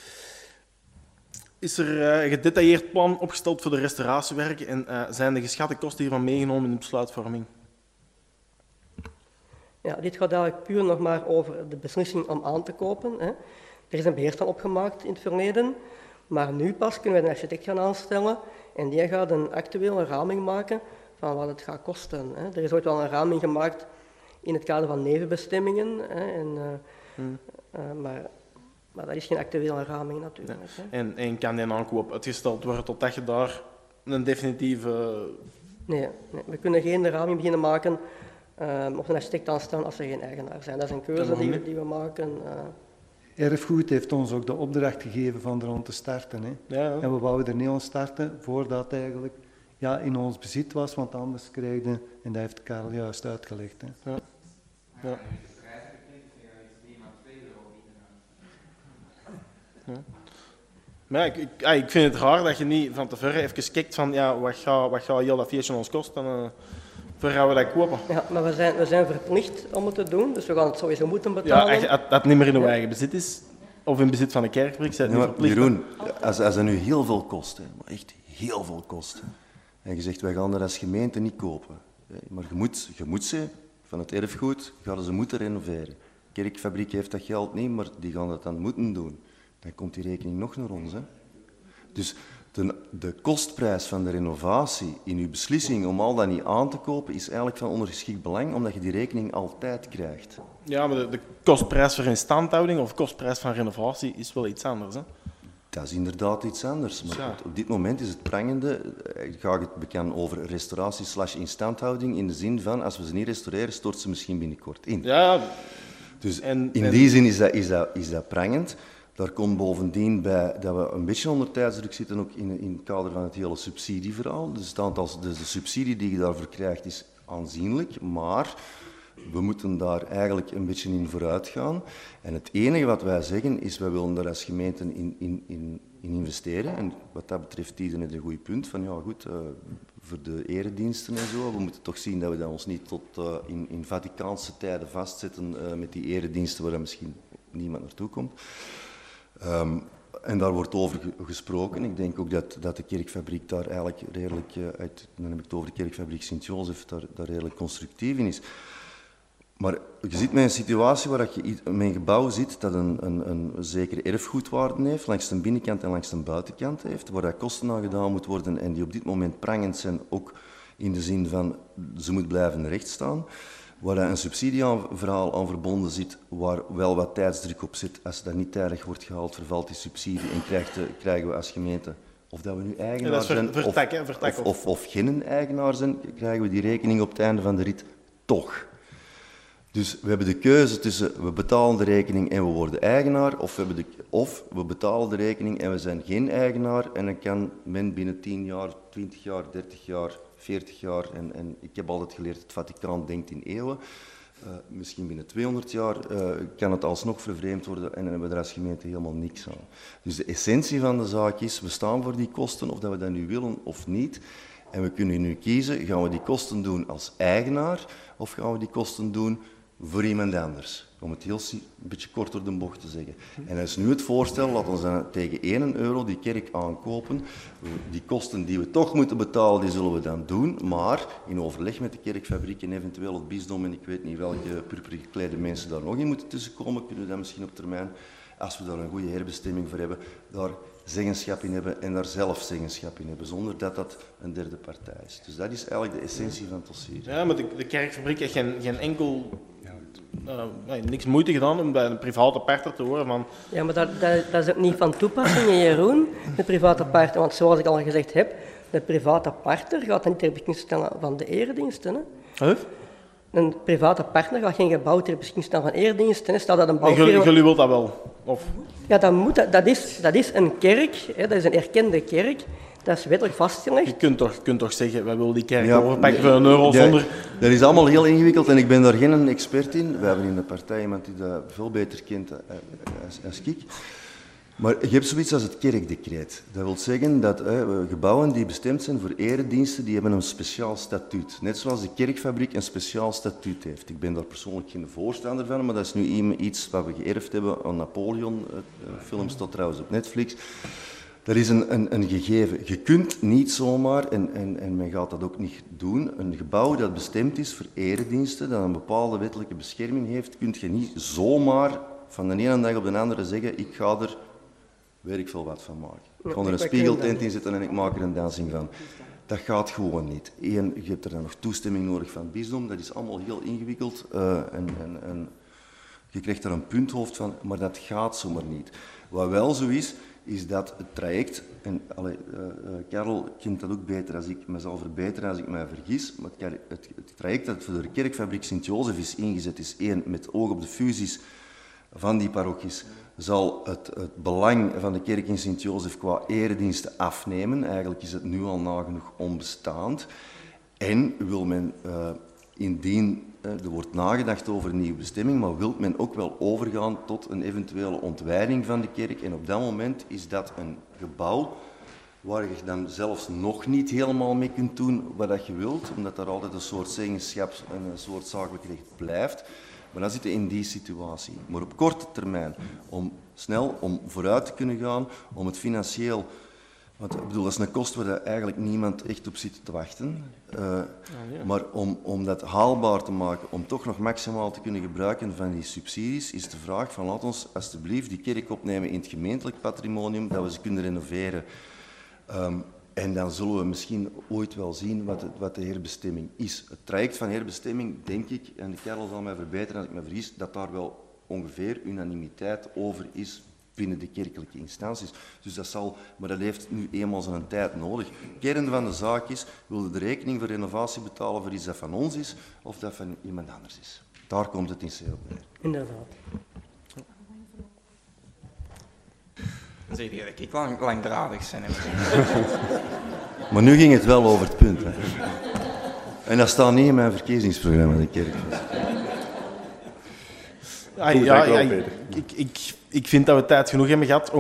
Is er een gedetailleerd plan opgesteld voor de restauratiewerken en zijn de geschatte kosten hiervan meegenomen in de besluitvorming? Ja, dit gaat eigenlijk puur nog maar over de beslissing om aan te kopen. Hè. Er is een beheersplan opgemaakt in het verleden, maar nu pas kunnen we een architect gaan aanstellen en die gaat een actuele raming maken van wat het gaat kosten. Hè. Er is ooit wel een raming gemaakt in het kader van nevenbestemmingen, hè, maar dat is geen actuele raming natuurlijk. Ja. En kan die aankoop uitgesteld worden totdat je daar een definitieve... Nee, we kunnen geen raming beginnen maken of een architect aanstellen als er geen eigenaar zijn. Dat is een keuze die we maken. Erfgoed heeft ons ook de opdracht gegeven van er rond te starten. Hè. Ja. En we wouden er niet aan starten voordat het eigenlijk in ons bezit was, want anders krijg je, en dat heeft Karel juist uitgelegd. Hè. Ja. Ja. Ja. Maar ik vind het raar dat je niet van tevoren even kijkt van wat gaat heel dat feestje ons kosten en voor gaan we dat kopen. Ja, maar we zijn verplicht om het te doen, dus we gaan het sowieso moeten betalen. Ja, als dat niet meer in uw eigen bezit is, of in bezit van de kerkfabriek, zijn het niet verplicht. Jeroen, als dat nu heel veel kost, hè, maar echt heel veel kost, en je zegt wij gaan dat als gemeente niet kopen, hè, maar je moet ze van het erfgoed, gaan ze moeten renoveren. De kerkfabriek heeft dat geld niet, maar die gaan dat dan moeten doen. Dan komt die rekening nog naar ons. Hè. Dus de kostprijs van de renovatie in uw beslissing om al dat niet aan te kopen is eigenlijk van ondergeschikt belang, omdat je die rekening altijd krijgt. Ja, maar de kostprijs voor instandhouding of kostprijs van renovatie is wel iets anders. Hè? Dat is inderdaad iets anders. Maar goed, op dit moment is het prangende, ga ik het bekend over restauratie/instandhouding in de zin van, als we ze niet restaureren, stort ze misschien binnenkort in. Ja. Dus in die zin is dat prangend. Daar komt bovendien bij dat we een beetje onder tijdsdruk zitten, ook in het kader van het hele subsidieverhaal. Dus de subsidie die je daarvoor krijgt is aanzienlijk, maar we moeten daar eigenlijk een beetje in vooruit gaan. En het enige wat wij zeggen is, wij willen daar als gemeente in investeren. En wat dat betreft, Tiden heeft een goed punt van, ja goed, voor de erediensten en zo, we moeten toch zien dat we dat ons niet tot in Vaticaanse tijden vastzetten met die erediensten waar misschien niemand naartoe komt. En daar wordt over gesproken. Ik denk ook dat de kerkfabriek daar eigenlijk redelijk, dan heb ik het over de kerkfabriek Sint-Jozef, daar redelijk constructief in is. Maar je zit met een situatie waar je met een gebouw zit dat een zekere erfgoedwaarde heeft, langs de binnenkant en langs de buitenkant heeft, waar dat kosten aan gedaan moet worden en die op dit moment prangend zijn, ook in de zin van ze moet blijven rechtstaan. Waar een subsidieverhaal aan verbonden zit, waar wel wat tijdsdruk op zit. Als dat niet tijdig wordt gehaald, vervalt die subsidie en krijgen we als gemeente, of dat we nu eigenaar zijn of geen eigenaar zijn, krijgen we die rekening op het einde van de rit toch. Dus we hebben de keuze tussen we betalen de rekening en we worden eigenaar, of we betalen de rekening en we zijn geen eigenaar en dan kan men binnen 10 jaar, 20 jaar, 30 jaar, 40 jaar, en ik heb altijd geleerd, het Vaticaan denkt in eeuwen, misschien binnen 200 jaar kan het alsnog vervreemd worden en dan hebben we er als gemeente helemaal niks aan. Dus de essentie van de zaak is, we staan voor die kosten, of dat we dat nu willen of niet. En we kunnen nu kiezen, gaan we die kosten doen als eigenaar, of gaan we die kosten doen voor iemand anders. Om het heel een beetje kort door de bocht te zeggen. En dat is nu het voorstel, laten we dan tegen €1 die kerk aankopen. Die kosten die we toch moeten betalen, die zullen we dan doen. Maar in overleg met de kerkfabriek en eventueel het bisdom, en ik weet niet welke purper geklede mensen daar nog in moeten tussenkomen, kunnen we dan misschien op termijn, als we daar een goede herbestemming voor hebben, daar zeggenschap in hebben en daar zelf zeggenschap in hebben, zonder dat dat een derde partij is. Dus dat is eigenlijk de essentie van het dossier. Ja, maar de kerkfabriek heeft geen enkel niks moeite gedaan om bij een private partner te horen van... Ja, maar dat is ook niet van toepassing, Jeroen, de private partner. Want zoals ik al gezegd heb, de private partner gaat niet ter beschikking stellen van de erediensten. Hè? Een private partner gaat geen gebouw ter beschikking stellen van erediensten. Stel dat een bouwfirma... Jullie wilt dat wel? Of? Ja, dat is een kerk, hè, dat is een erkende kerk. Dat is wettelijk vastgelegd. Je kunt toch zeggen, wij willen die kerk overpakken voor €1 zonder... Dat is allemaal heel ingewikkeld en ik ben daar geen expert in. We hebben in de partij iemand die dat veel beter kent als ik. Maar je hebt zoiets als het kerkdecreet. Dat wil zeggen dat gebouwen die bestemd zijn voor erediensten, die hebben een speciaal statuut. Net zoals de kerkfabriek een speciaal statuut heeft. Ik ben daar persoonlijk geen voorstander van, maar dat is nu iets wat we geërfd hebben aan Napoleon. Film staat trouwens op Netflix. Dat is een gegeven. Je kunt niet zomaar, en men gaat dat ook niet doen, een gebouw dat bestemd is voor erediensten, dat een bepaalde wettelijke bescherming heeft, kun je niet zomaar van de ene dag op de andere zeggen, ik ga er, weet ik veel wat van maken. Ik ga er een spiegeltent in zetten en ik maak er een dansing van. Dat gaat gewoon niet. Eén, je hebt er dan nog toestemming nodig van het bisdom, dat is allemaal heel ingewikkeld. En je krijgt er een punthoofd van, maar dat gaat zomaar niet. Wat wel zo is dat het traject, en Karel kent dat ook beter als ik me zal verbeteren als ik mij vergis, maar het traject dat voor de kerkfabriek Sint-Jozef is ingezet is één, met oog op de fusies van die parochies, zal het belang van de kerk in Sint-Jozef qua erediensten afnemen. Eigenlijk is het nu al nagenoeg onbestaand. En wil men, indien er wordt nagedacht over een nieuwe bestemming, maar wil men ook wel overgaan tot een eventuele ontwijding van de kerk. En op dat moment is dat een gebouw waar je dan zelfs nog niet helemaal mee kunt doen wat je wilt, omdat er altijd een soort zeggenschap en een soort zakelijk recht blijft. Maar dan zit je in die situatie. Maar op korte termijn, om vooruit te kunnen gaan, om het financieel... Want ik bedoel, dat is een kost waar eigenlijk niemand echt op zit te wachten. Maar om dat haalbaar te maken, om toch nog maximaal te kunnen gebruiken van die subsidies, is de vraag van laat ons alsjeblieft die kerk opnemen in het gemeentelijk patrimonium, dat we ze kunnen renoveren. En dan zullen we misschien ooit wel zien wat de herbestemming is. Het traject van herbestemming, denk ik, en de Karel zal mij verbeteren als ik me vergis, dat daar wel ongeveer unanimiteit over is binnen de kerkelijke instanties. Dus maar dat heeft nu eenmaal zijn tijd nodig. Kern van de zaak is, wil je de rekening voor renovatie betalen voor iets dat van ons is, of dat van iemand anders is. Daar komt het in C op neer. Inderdaad. Dan zeg je dat ik langdradig ben. Maar nu ging het wel over het punt. Hè. En dat staat niet in mijn verkiezingsprogramma, de kerk. Ik vind dat we tijd genoeg hebben gehad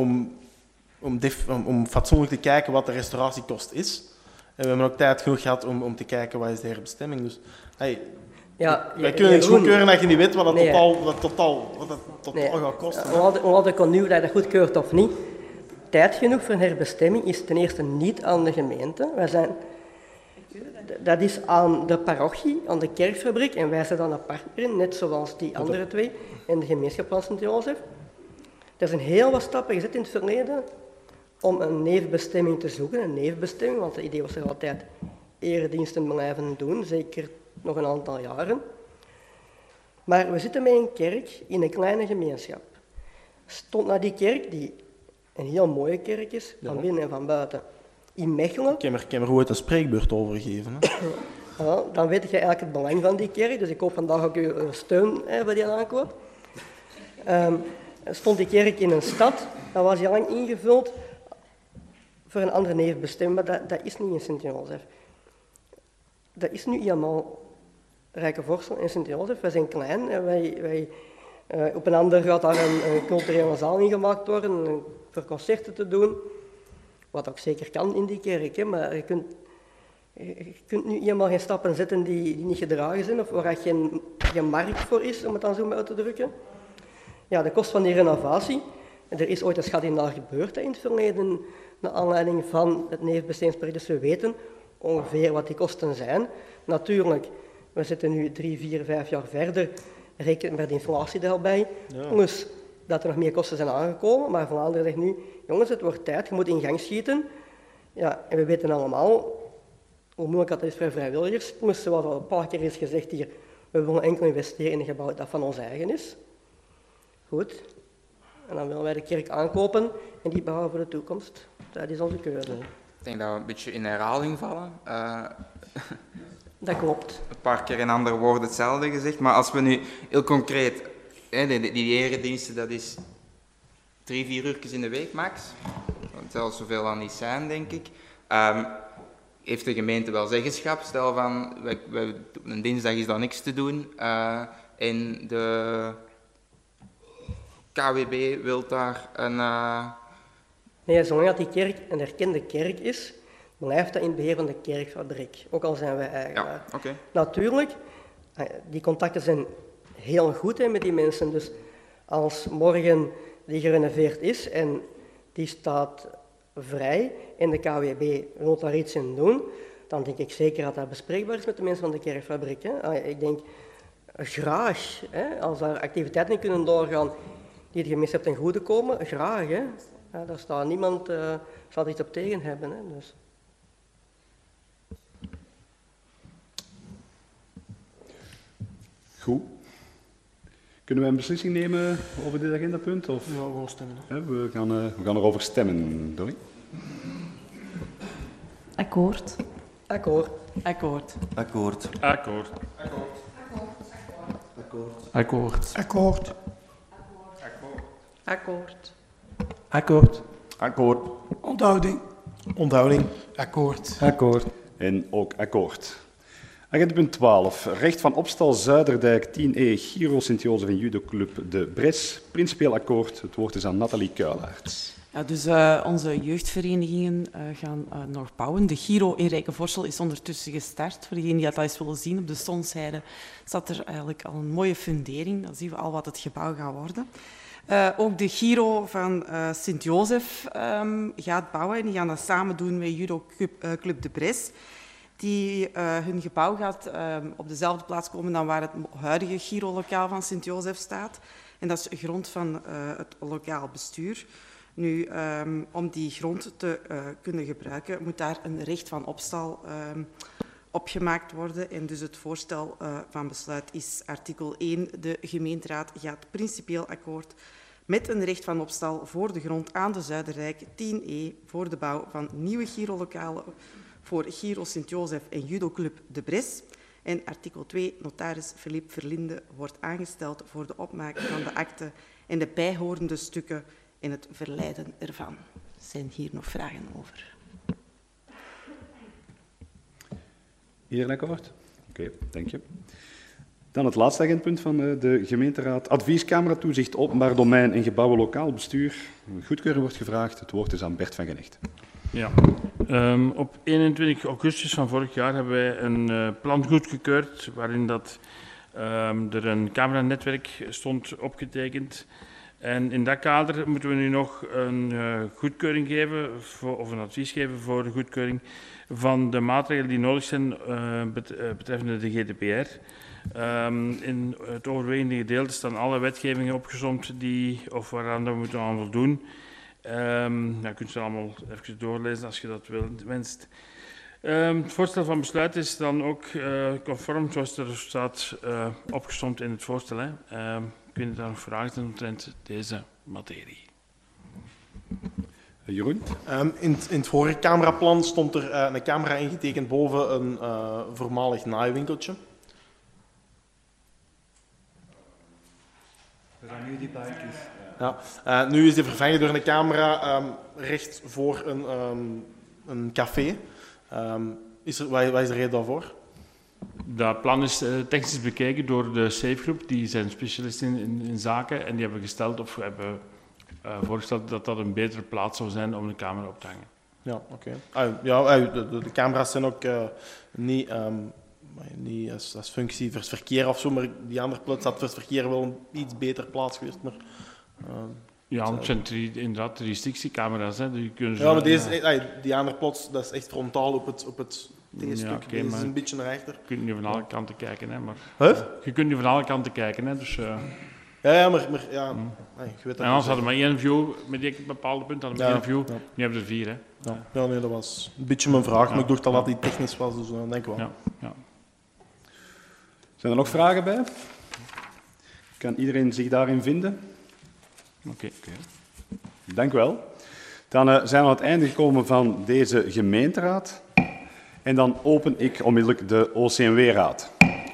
om fatsoenlijk te kijken wat de restauratiekost is. En we hebben ook tijd genoeg gehad om te kijken wat is de herbestemming. Dus, wij kunnen niet goedkeuren dat je niet weet wat dat totaal gaat kosten. Omdat ik nu dat je dat goedkeurt of niet, tijd genoeg voor een herbestemming is ten eerste niet aan de gemeente. Dat is aan de parochie, aan de kerkfabriek, en wij zijn dan apart in, net zoals die andere twee, en de gemeenschap van Sint-Jozef. Er zijn heel wat stappen gezet in het verleden om een nevenbestemming te zoeken, want het idee was er altijd erediensten blijven doen, zeker nog een aantal jaren. Maar we zitten met een kerk in een kleine gemeenschap. Stond naar die kerk, die een heel mooie kerk is, van binnen en van buiten, in Mechelen. Ik heb er ooit een spreekbeurt over gegeven. Hè? Dan weet je eigenlijk het belang van die kerk, dus ik hoop vandaag ook uw steun bij die aankoop. Stond die kerk in een stad, dan was die lang ingevuld voor een andere nevenbestemming, maar dat is niet in Sint-Jozef. Dat is nu helemaal Rijkenvorsel en Sint-Jozef. Wij zijn klein en wij op een ander gaat daar een culturele zaal in gemaakt worden voor concerten te doen. Wat ook zeker kan in die kerk, hè, maar je kunt nu helemaal geen stappen zetten die niet gedragen zijn of waar geen markt voor is, om het dan zo maar uit te drukken. Ja, de kost van die renovatie. Er is ooit een schatting naar gebeurd in het verleden, naar aanleiding van het nevenbestemmingsproject. Dus we weten ongeveer wat die kosten zijn. Natuurlijk, we zitten nu 3, 4, 5 jaar verder, rekenen met de inflatie daarbij. Ja. Plus dat er nog meer kosten zijn aangekomen, maar Vlaanderen zegt nu, jongens, het wordt tijd, je moet in gang schieten. Ja, en we weten allemaal hoe moeilijk dat is voor vrijwilligers. Plus, zoals al een paar keer is gezegd hier, We willen enkel investeren in een gebouw dat van ons eigen is. Goed. En dan willen wij de kerk aankopen en die bouwen voor de toekomst. Dat is onze keuze. Ik denk dat we een beetje in herhaling vallen. Dat klopt. Een paar keer in andere woorden hetzelfde gezegd, maar als we nu heel concreet, die erediensten, dat is 3-4 uurtjes in de week max, want zelfs zoveel aan niet zijn, denk ik. Heeft de gemeente wel zeggenschap? Stel van, een dinsdag is dan niks te doen en de KWB wil daar een... Nee, zolang dat die kerk een erkende kerk is, blijft dat in het beheer van de kerkfabriek, ook al zijn wij eigenaar. Ja, okay. Natuurlijk, die contacten zijn heel goed met die mensen, dus als morgen die gerenoveerd is en die staat vrij en de KWB wil daar iets in doen, dan denk ik zeker dat dat bespreekbaar is met de mensen van de kerkfabriek. Hè. Ik denk graag, hè, als daar activiteiten in kunnen doorgaan die de gemeenschap ten goede komen, graag. Hè. Daar staat niemand, zal er iets op tegen hebben. Hè, dus. Goed. Kunnen wij een beslissing nemen over dit agendapunt? Of? Ja, we gaan stemmen. We gaan erover stemmen, Dorrie. Akkoord. Akkoord. Akkoord. Akkoord. Akkoord. Akkoord. Akkoord. Akkoord. Akkoord. Akkoord. Onthouding. Onthouding. Akkoord. Akkoord. En ook akkoord. Agendapunt 12. Recht van opstal Zuiderdijk 10E, Giro Sint-Jozef en Judoclub De Bres. Principieel akkoord. Het woord is aan Nathalie Kuilaerts. Ja, dus onze jeugdverenigingen gaan nog bouwen. De Giro in Rijkenvorsel is ondertussen gestart. Voor degenen die dat eens willen zien, op de Stonsheide staat er eigenlijk al een mooie fundering. Dan zien we al wat het gebouw gaat worden. Ook de Giro van Sint-Jozef gaat bouwen. En die gaan dat samen doen met Judoclub De Bres. Die hun gebouw gaat op dezelfde plaats komen dan waar het huidige Giro-lokaal van Sint-Jozef staat. En dat is grond van het lokaal bestuur. Nu, om die grond te kunnen gebruiken, moet daar een recht van opstal opgemaakt worden. En dus het voorstel van besluit is artikel 1. De gemeenteraad gaat principieel akkoord met een recht van opstal voor de grond aan de Zuiderdijk 10E voor de bouw van nieuwe Giro-lokalen voor Giro Sint-Jozef en Judoclub De Bres. En artikel 2, notaris Philippe Verlinde wordt aangesteld voor de opmaak van de akte en de bijhorende stukken en het verlijden ervan. Zijn hier nog vragen over? Iedereen akkoord? Oké, dank je. Dan het laatste agendpunt van de gemeenteraad. Adviescamera toezicht openbaar domein en gebouwen lokaal bestuur. Goedkeuring wordt gevraagd. Het woord is aan Bert van Genecht. Ja. Op 21 augustus van vorig jaar hebben wij een plan goedgekeurd waarin dat, er een cameranetwerk stond opgetekend. En in dat kader moeten we nu nog een goedkeuring geven, of een advies geven voor de goedkeuring van de maatregelen die nodig zijn betreffende de GDPR. In het overwegende gedeelte staan alle wetgevingen opgesomd waaraan we moeten aan voldoen. Je kunt ze allemaal even doorlezen als je dat wenst. Het voorstel van besluit is dan ook conform zoals er staat opgesomd in het voorstel. Kun je daar nog vragen zijn omtrent deze materie? Jeroen? In het vorige cameraplan stond er een camera ingetekend boven een voormalig naaywinkeltje. We gaan nu die buikjes. Ja. Nu is die vervangen door een camera recht voor een café. Wat is de reden daarvoor? Dat plan is technisch bekeken door de SAFE-groep. Die zijn specialisten in zaken en die hebben gesteld of hebben voorgesteld dat dat een betere plaats zou zijn om een camera op te hangen. Ja, oké. De camera's zijn ook niet als functie voor het verkeer of zo, maar die andere plaats had voor het verkeer wel een iets beter plaats geweest. Maar, ja, het zijn inderdaad restrictiecamera's. Hè. Die kunnen ja, maar die andere plots, dat is echt frontaal op het tegenstuk. Ja, okay, deze is een beetje naar rechter. Je kunt niet van alle kanten kijken, hè, maar... Huh? Je kunt niet van alle kanten kijken, hè, dus... Ja, maar ja... je weet dat en anders hadden we maar één view, met die bepaalde punten hadden we één view. Ja. Nu hebben we er 4, hè. Ja, nee, dat was een beetje mijn vraag, maar ik dacht dat die technisch was, dus denk ik wel. Ja. Zijn er nog vragen bij? Kan iedereen zich daarin vinden? Oké. Dank u wel. Dan zijn we aan het einde gekomen van deze gemeenteraad. En dan open ik onmiddellijk de OCMW-raad.